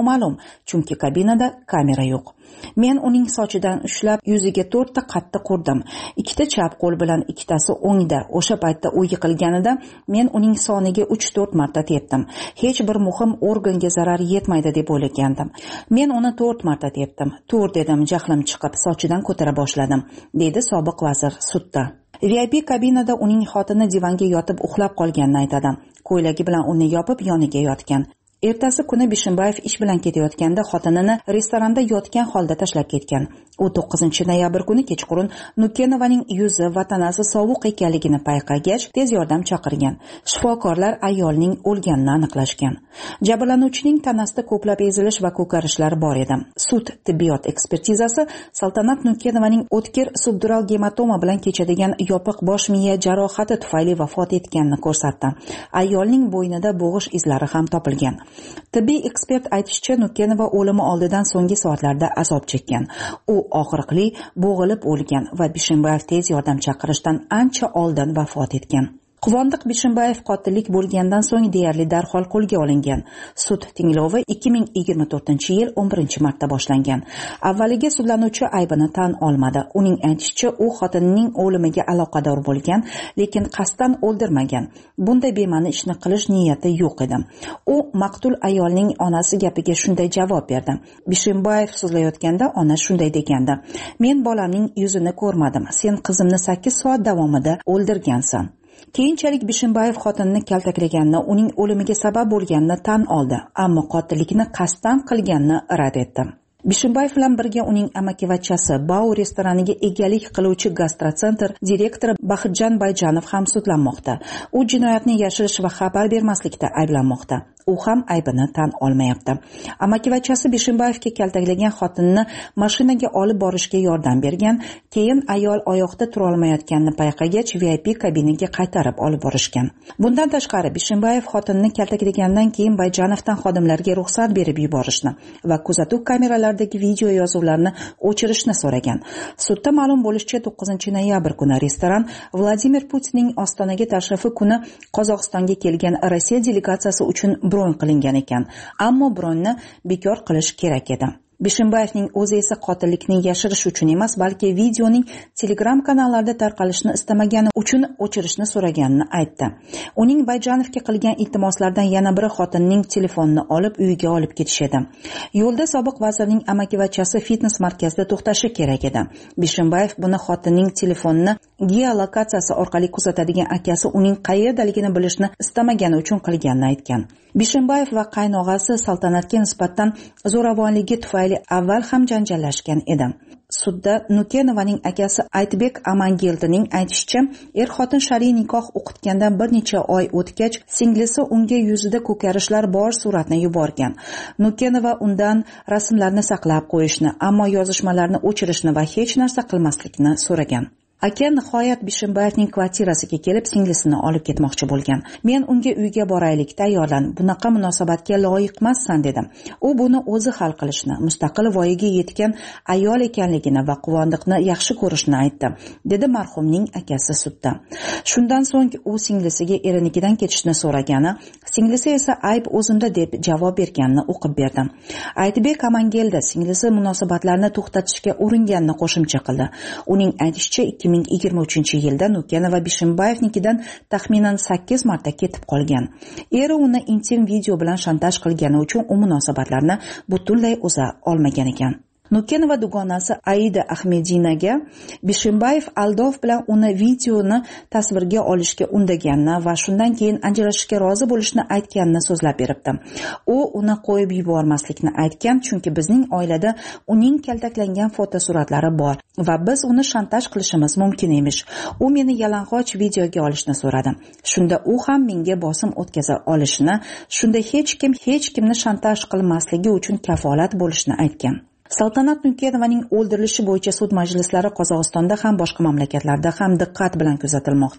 chunki kabinada kamera yo'q. Men uning sochidan ushlab yuziga to'rtta qattiq urdim. Ikkita chap qo'l bilan, ikkitasi o'ngda. O'sha paytda u yiqilganida men uning soniga uch to'rt marta tepdim. Hech bir muhim organga zarar yetmaydi deb o'ylagandim. Men uni to'rt marta tepdim. Tur dedim, jahlim chiqib sochidan ko'tara boshladim, dedi sobiq vazir sudda. V I P kabinada uning xotini divanga yotib uxlab qolganini aytadi. Ko'ylagi bilan uni yopib yoniga yotgan. Ertasi kuni Bishimbayev ish bilan ketayotganda xotinini restoranda yotgan holda tashlab ketgan. U to'qqizinchi noyabr kuni kechqurun Nukenovaning yuzi va tanasi sovuq ekanligini payqagach, tez yordam chaqirgan. Shifokorlar ayolning o'lganini aniqlashgan. Jabrlanuvchining tanasida ko'plab ezilish va ko'karishlar bor edi. Sud tibbiyot ekspertizasi Saltanat Nukenovaning o'tkir subdural gematoma bilan kechadigan yopiq bosh miya jarohati tufayli vafot etganini ko'rsatdi. Ayolning bo'ynida bo'g'ish izlari ham topilgan. Tibbiy ekspert aytishicha, Nukenova o'limi oldidan so'nggi soatlarda azob chekkan. U og'riqli bo'g'ilib o'lgan va Bishimbayev tez yordam chaqirishdan ancha oldin vafot etgan. Quvondiq Bishimbayev qotillik bo'lgandan so'ng deyarli darhol qo'lga olingan. Sud tinglovi ikki ming yigirma to'rtinchi yil o'n birinchi martda boshlangan. Avvaliga sudlanuvchi aybini tan olmadi. Uning aytishicha, u xotinining o'limiga aloqador bo'lgan, lekin qasddan o'ldirmagan. Bunday bema'ni ishni qilish niyati yo'q edi. U maqtul ayolning onasi gapiga shunday javob berdi. Bishimbayev so'zlayotganda ona shunday degandi: "Men bolamning yuzini ko'rmadim. Sen qizimni sakkiz soat davomida o'ldirgansan." Keyinchalik Bishimbayev xotinini kaltaklaganini, uning o'limiga sabab bo'lganini tan oldi, ammo qotillikni qasddan qilganini rad etdi. Bishimbayev bilan birga uning amakivachchasi, Bau restoraniga egalik qiluvchi Gastrocentr direktori Baxtjon Bayjanov ham sudlanmoqda. U jinoyatni yashirish va xabar bermaslikda ayblanmoqda. U ham aybini tan olmayapti. Amakivachchasi Bishimbayevga kaltaklagan xotinini mashinaga olib borishga yordam bergan, keyin ayol oyoqda tura olmayotganini payqagach V I P kabinaga qaytarib olib borishgan. Bundan tashqari Bishimbayev xotinini kaltaklagandan keyin Bayjanovdan xodimlarga ruxsat berib yuborishni va kuzatuv kameralaridagi video yozuvlarni o'chirishni so'ragan. Sudda ma'lum bo'lishicha, to'qqizinchi noyabr kuni restoran Vladimir Putinning Ostonaga tashrifi kuni Qozog'istonga kelgan Rossiya delegatsiyasi uchun bron qilingan ekan, ammo bronni bekor qilish kerak edi. Bishimbayevning o'zi esa qotillikni yashirish uchun emas, balki videoning Telegram kanallarida tarqalishini istamagani uchun o'chirishni so'raganini aytdi. Uning Bayjanovga qilgan iltimoslaridan yana biri xotinining telefonini olib uyiga olib ketish edi. Yo'lda sobiq vazirning amakivachchasi fitnes markazida to'xtashi kerak edi. Bishimbayev buni xotinining telefonini geolokatsiyasi orqali kuzatadigan akasi uning qayerdaligini bilishni istamagani uchun qilganini aytgan. Bishimbayev va qaynog'asi Saltanatga nisbatan zo'ravonligi tufayli avval ham janjallashgan edi. Sudda Nukenovaning akasi Aytbek Amangeldining aytishicha, er-xotin shar'iy nikoh o'qitgandan bir necha oy o'tgach, singlisi unga yuzida ko'karishlar bor suratni yuborgan. Nukenova undan rasmlarni saqlab qo'yishni, ammo yozishmalarni o'chirishni va hech narsa qilmaslikni so'ragan. Aka nihoyat Bishimbayevning kvartirasiga kelib singlisini olib ketmoqchi bo'lgan. Men unga uyga boraylik, tayyorlan, bunaqa munosabatga loyiqmassan dedim. U buni o'zi hal qilishni, mustaqil voyaga yetgan ayol ekanligini va Quvondiqni yaxshi ko'rishni aytdi, dedi marhumning akasi sudda. Shundan so'ng u singlisiga erinikidan ketishni so'ragani, singlisi esa ayb o'zimda deb javob berganini o'qib berdi. Aytbek Amangeldi singlisi munosabatlarni to'xtatishga uringanini qo'shimcha qildi. Uning aytishicha, ikki ming yigirma uchinchi yilda Nukenova Bishimbayevnikidan taxminan sakkiz marta ketib qolgan. Eri uni intim video bilan shantaj qilgani uchun u munosabatlarni butunlay o'za olmagan ekan. Nukenova dugonasi Aida Ahmedinaga Bishimbayev aldov bilan uni videoni tasvirga olishga undaganini va shundan keyin ajrashishga rozi bo'lishni aytganini so'zlab beribdi. U uni qo'yib yubormaslikni aytgan, chunki bizning oilada uning kaltaklangan fotosuratlari bor va biz uni shantaj qilishimiz mumkin emish. U meni yalang'och videoga olishni so'radi. Shunda u ham menga bosim o'tkaza olishni, shunda hech kim hech kimni shantaj qilmasligi uchun kafolat bo'lishni aytgan. Saltanat Nukenovaning o'ldirilishi bo'yicha sud majlislari Qozog'istonda ham boshqa mamlakatlarda ham diqqat bilan kuzatilmoqda.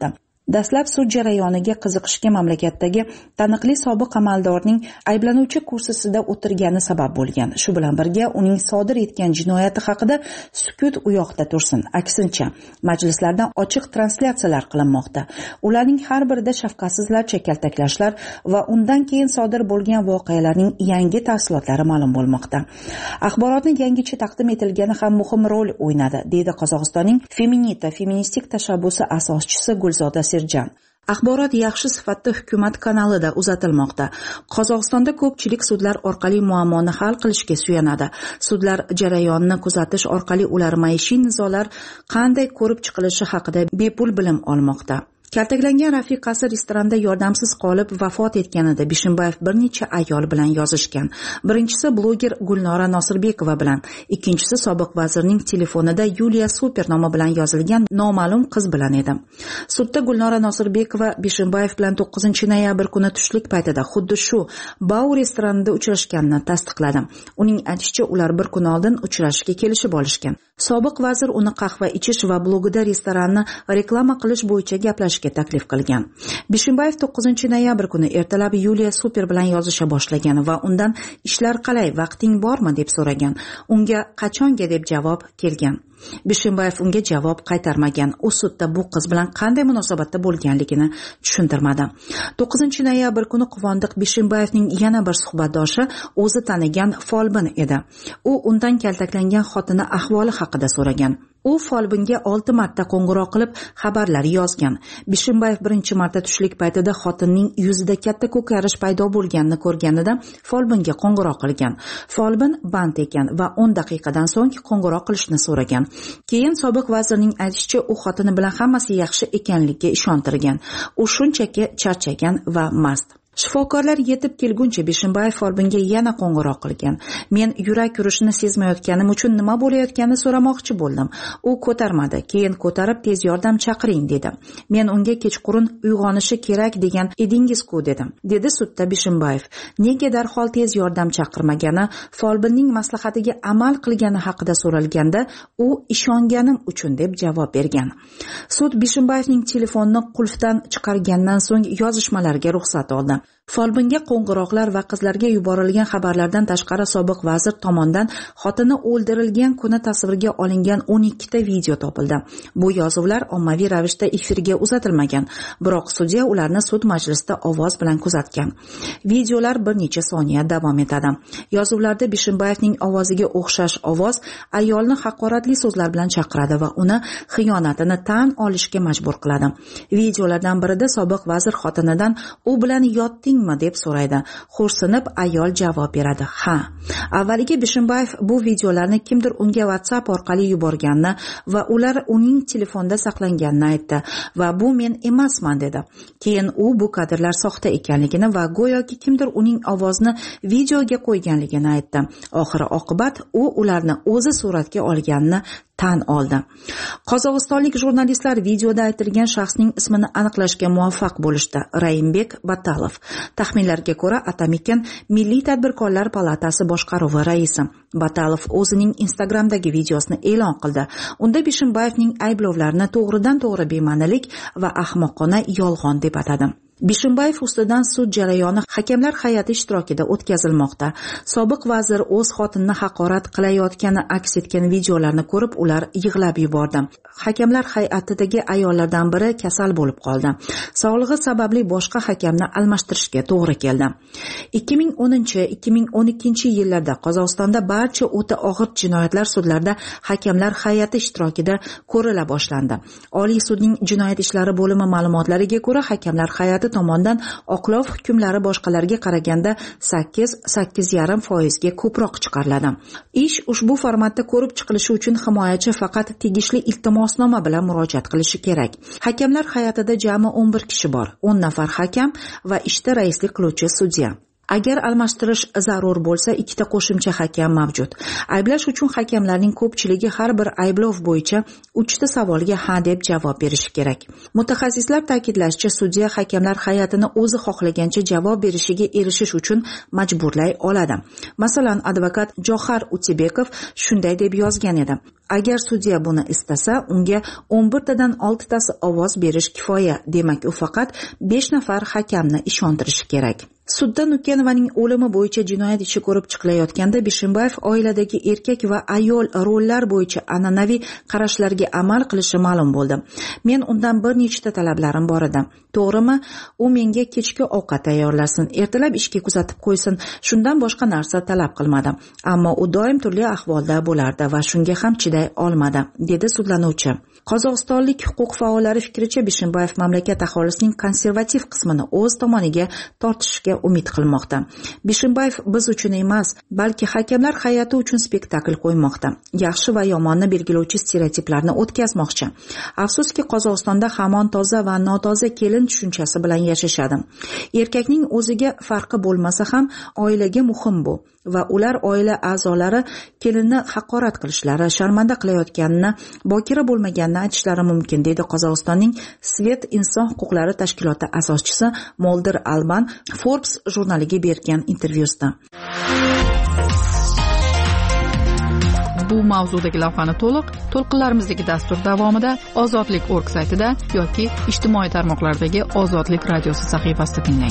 Dastlab sud jarayoniga qiziqishga mamlakatdagi taniqli sobiq amaldorning ayblanuvchi kursisida o'tirgani sabab bo'lgan. Shu bilan birga uning sodir etgan jinoyati haqida sukut u yoqda tursin. Aksincha, majlislardan ochiq translyatsiyalar qilinmoqda. Ularning har birida shafqatsizlarcha kaltaklashlar va undan keyin sodir bo'lgan voqealarning yangi tafsilotlari ma'lum bo'lmoqda. Axborotni yangicha taqdim etilgani ham muhim rol o'ynadi, deydi Qozog'istonning Feminita feministik tashabbusi asoschisi Gulzoda Serjan. Axborot yaxshi sifatda hukumat kanalida uzatilmoqda. Qozog'istonda ko'pchilik sudlar orqali muammoni hal qilishga suyanadi. Sudlar jarayonini kuzatish orqali ular maishiy nizolar qanday ko'rib chiqilishi haqida bepul bilim olmoqda. Kaltaklangan rafiqasi restoranda yordamsiz qolib vafot etganida Bishimbayev bir necha ayol bilan yozishgan. Birinchisi bloger Gulnora Nosirбекова bilan, ikkinchisi sobiq vazirning telefonida Yuliya Super nomi bilan yozilgan noma'lum qiz bilan edi. Sudda Gulnora Nosirбекова Bishimbayev bilan to'qqizinchi noyabr kuni tushlik paytida xuddi shu Bau restoranida uchrashganini tasdiqladi. Uning aytishicha, ular bir kun oldin uchrashishga kelishib olishgan. Sobiq vazir uni qahva ichish va blogida restoranni reklama qilish bo'yicha gaplashishga taklif qilgan. Bishimbayev to'qqizinchi noyabr kuni ertalab Yuliya Super bilan yozisha boshlagan va undan ishlar qalay, vaqting bormi deb so'ragan. Unga qachonga deb javob kelgan. Bishimbayev unga javob qaytarmagan. U sudda bu qiz bilan qanday munosabatda bo'lganligini tushuntirmadi. to'qqizinchi noyabr kuni Quvondiq Bishimbayevning yana bir suhbatdoshi o'zi tanigan Folbin edi. U undan kaltaklangan xotini ahvoli haqida so'ragan. U Folbinga olti marta qo'ng'iroq qilib xabarlar yozgan. Bishimbayev birinchi marta tushlik paytida xotinning yuzida katta ko'karish paydo bo'lganini ko'rganida Folbinga qo'ng'iroq qilgan. Folbin band ekan va o'n daqiqadan so'ng qo'ng'iroq qilishni so'ragan. Keyin sobiq vazirning aytishicha, u xotini bilan hammasi yaxshi ekanligiga ishontirgan. U shunchaki charchagan va mast. Shifokorlar yetib kelguncha Bishimbayev Folbinga yana qo'ng'iroq qilgan. Men yurak urishini sezmayotganim uchun nima bo'layotganini so'ramoqchi bo'ldim. U ko'tarmadi. Keyin ko'tarib tez yordam chaqiring dedi. Men unga kechqurun uyg'onishi kerak degan edingiz-ku dedim. Dedi sudda Bishimbayev. Nega darhol tez yordam chaqirmagani, Folbinning maslahatiga amal qilgani haqida so'ralganda, u ishonganim uchun deb javob bergan. Sud Bishimbayevning telefonini qulfdan chiqargandan so'ng yozishmalarga ruxsat oldi. Folbinga qo'ng'iroqlar va qizlarga yuborilgan xabarlardan tashqari sobiq vazir tomonidan xotini o'ldirilgan kuni tasvirga olingan o'n ikkita video topildi. Bu yozuvlar ommaviy ravishda efirga uzatilmagan, biroq sudya ularni sud majlisida ovoz bilan kuzatgan. Videolar bir necha soniya davom etadi. Yozuvlarda Bishimbayevning ovoziga o'xshash ovoz ayolni haqoratli so'zlar bilan chaqiradi va uni xiyonatini tan olishga majbur qiladi. Videolardan birida sobiq vazir xotinidan u bilan yotding deb so'raydi. Xo'rsinib ayol javob beradi. Ha. Avvaliga Bishimbayev bu videolarni kimdir unga WhatsApp orqali yuborganini va ular uning telefonda saqlanganini aytdi va bu men emasman dedi. Keyin u bu kadrlar soxta ekanligini va go'yoki kimdir uning ovozini videoga qo'yganligini aytdi. Oxiri oqibat u ularni o'zi suratga olganini tan oldi. Qozog'istonlik jurnalistlar videoda aytilgan shaxsning ismini aniqlashga muvaffaq bo'lishdi. Raimbek Batalov. Taxminlarga ko'ra, Atamikin Milliy tadbirkorlar palatasi boshqaruvi raisi. Batalov o'zining Instagramdagi videosini e'lon qildi. Unda Bishimbayevning ayblovlarini to'g'ridan-to'g'ri bema'nilik va ahmoqona yolg'on deb atadi. Bishimbayev ustidan sud jarayoni hakamlar hay'ati ishtirokida o'tkazilmoqda. Sobiq vazir o'z xotinini haqorat qilayotgani aks etgan videolarni ko'rib, ular yig'lab yubordi. Hakamlar hay'atidagi ayollardan biri kasal bo'lib qoldi. Sog'lig'i sababli boshqa hakamni almashtirishga to'g'ri keldi. ikki ming o'ninchi - ikki ming o'n ikkinchi yillarda Qozog'istonda barcha o'ta og'ir jinoyatlar sudlarda hakamlar hay'ati ishtirokida ko'rila boshlandi. Oliy sudning jinoyat ishlari bo'limi ma'lumotlariga ko'ra, hakamlar hay'ati tomonidan oqlov hukmlari boshqalarga qaraganda sakkiz - sakkiz yarim foizga ko'proq chiqariladi. Ish ushbu formatda ko'rib chiqilishi uchun himoyachi faqat tegishli iltimosnoma bilan murojaat qilishi kerak. Hakamlar hay'atida jami o'n bir kishi bor. o'n nafar hakam va ishda raislik qiluvchi sudya. Agar almashtirish zarur bo'lsa, ikkita qo'shimcha hakam mavjud. Ayblash uchun hakamlarning ko'pchiligi har bir ayblov bo'yicha uchta savolga ha deb javob berishi kerak. Mutaxassislar ta'kidlashicha, sudya hakamlar hay'atini o'zi xohlagancha javob berishiga erishish uchun majburlay oladi. Masalan, advokat Johar Utibekov shunday deb yozgan edi: Agar sudya buni istasa, unga o'n birtadan oltitasi ovoz berish kifoya. Demak, u faqat besh nafar hakamni ishontirishi kerak. Sudda Nukenovaning o'limi bo'yicha jinoyat ishi ko'rib chiqilayotganda Bishimbayev oiladagi erkak va ayol rollar bo'yicha an'anaviy qarashlarga amal qilishi ma'lum bo'ldi. Men undan bir nechta talablarim bor edi. To'g'rimi, u menga kechki ovqat tayyorlasin, ertalab ishga kuzatib qo'ysin, shundan boshqa narsa talab qilmadi. Ammo u doim turli ahvolda bo'lardi va shunga ham chiday olmadi, dedi sudlanuvchi. Qozog'istonlik huquq faollari fikricha, Bishimbayev mamlakat aholisining konservativ qismini o'z tomoniga tortishga umid qilmoqda. Bishimbayev biz uchun emas, balki hakamlar hay'ati uchun spektakl qo'ymoqda. Yaxshi va yomonni belgilovchi stereotiplarni o'tkazmoqchi. Afsuski, Qozog'istonda hamon toza va notoza kelin tushunchasi bilan yashashadi. Erkakning o'ziga farqi bo'lmasa ham oilaga muhim bu va ular oila a'zolari kelinni haqorat qilishlari, sharmanda qilayotganini, bokira bo'lmaganini aytishlari mumkin, deydi Qozog'istonning Svet inson huquqlari tashkiloti asoschisi Moldir Alban Forbes jurnaliga bergan intervyusida. Bu mavzudagi lavhani to'liq to'lqinlarimizdagi dastur davomida ozodlik точка org saytida yoki ijtimoiy tarmoqlardagi Ozodlik radiosi sahifasida tinglang.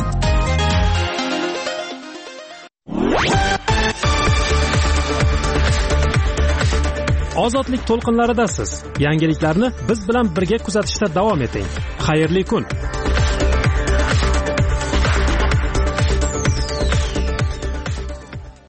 Ozodlik to'lqinlaridasiz. Yangiliklarni biz bilan birga kuzatishda davom eting. Xayrli kun.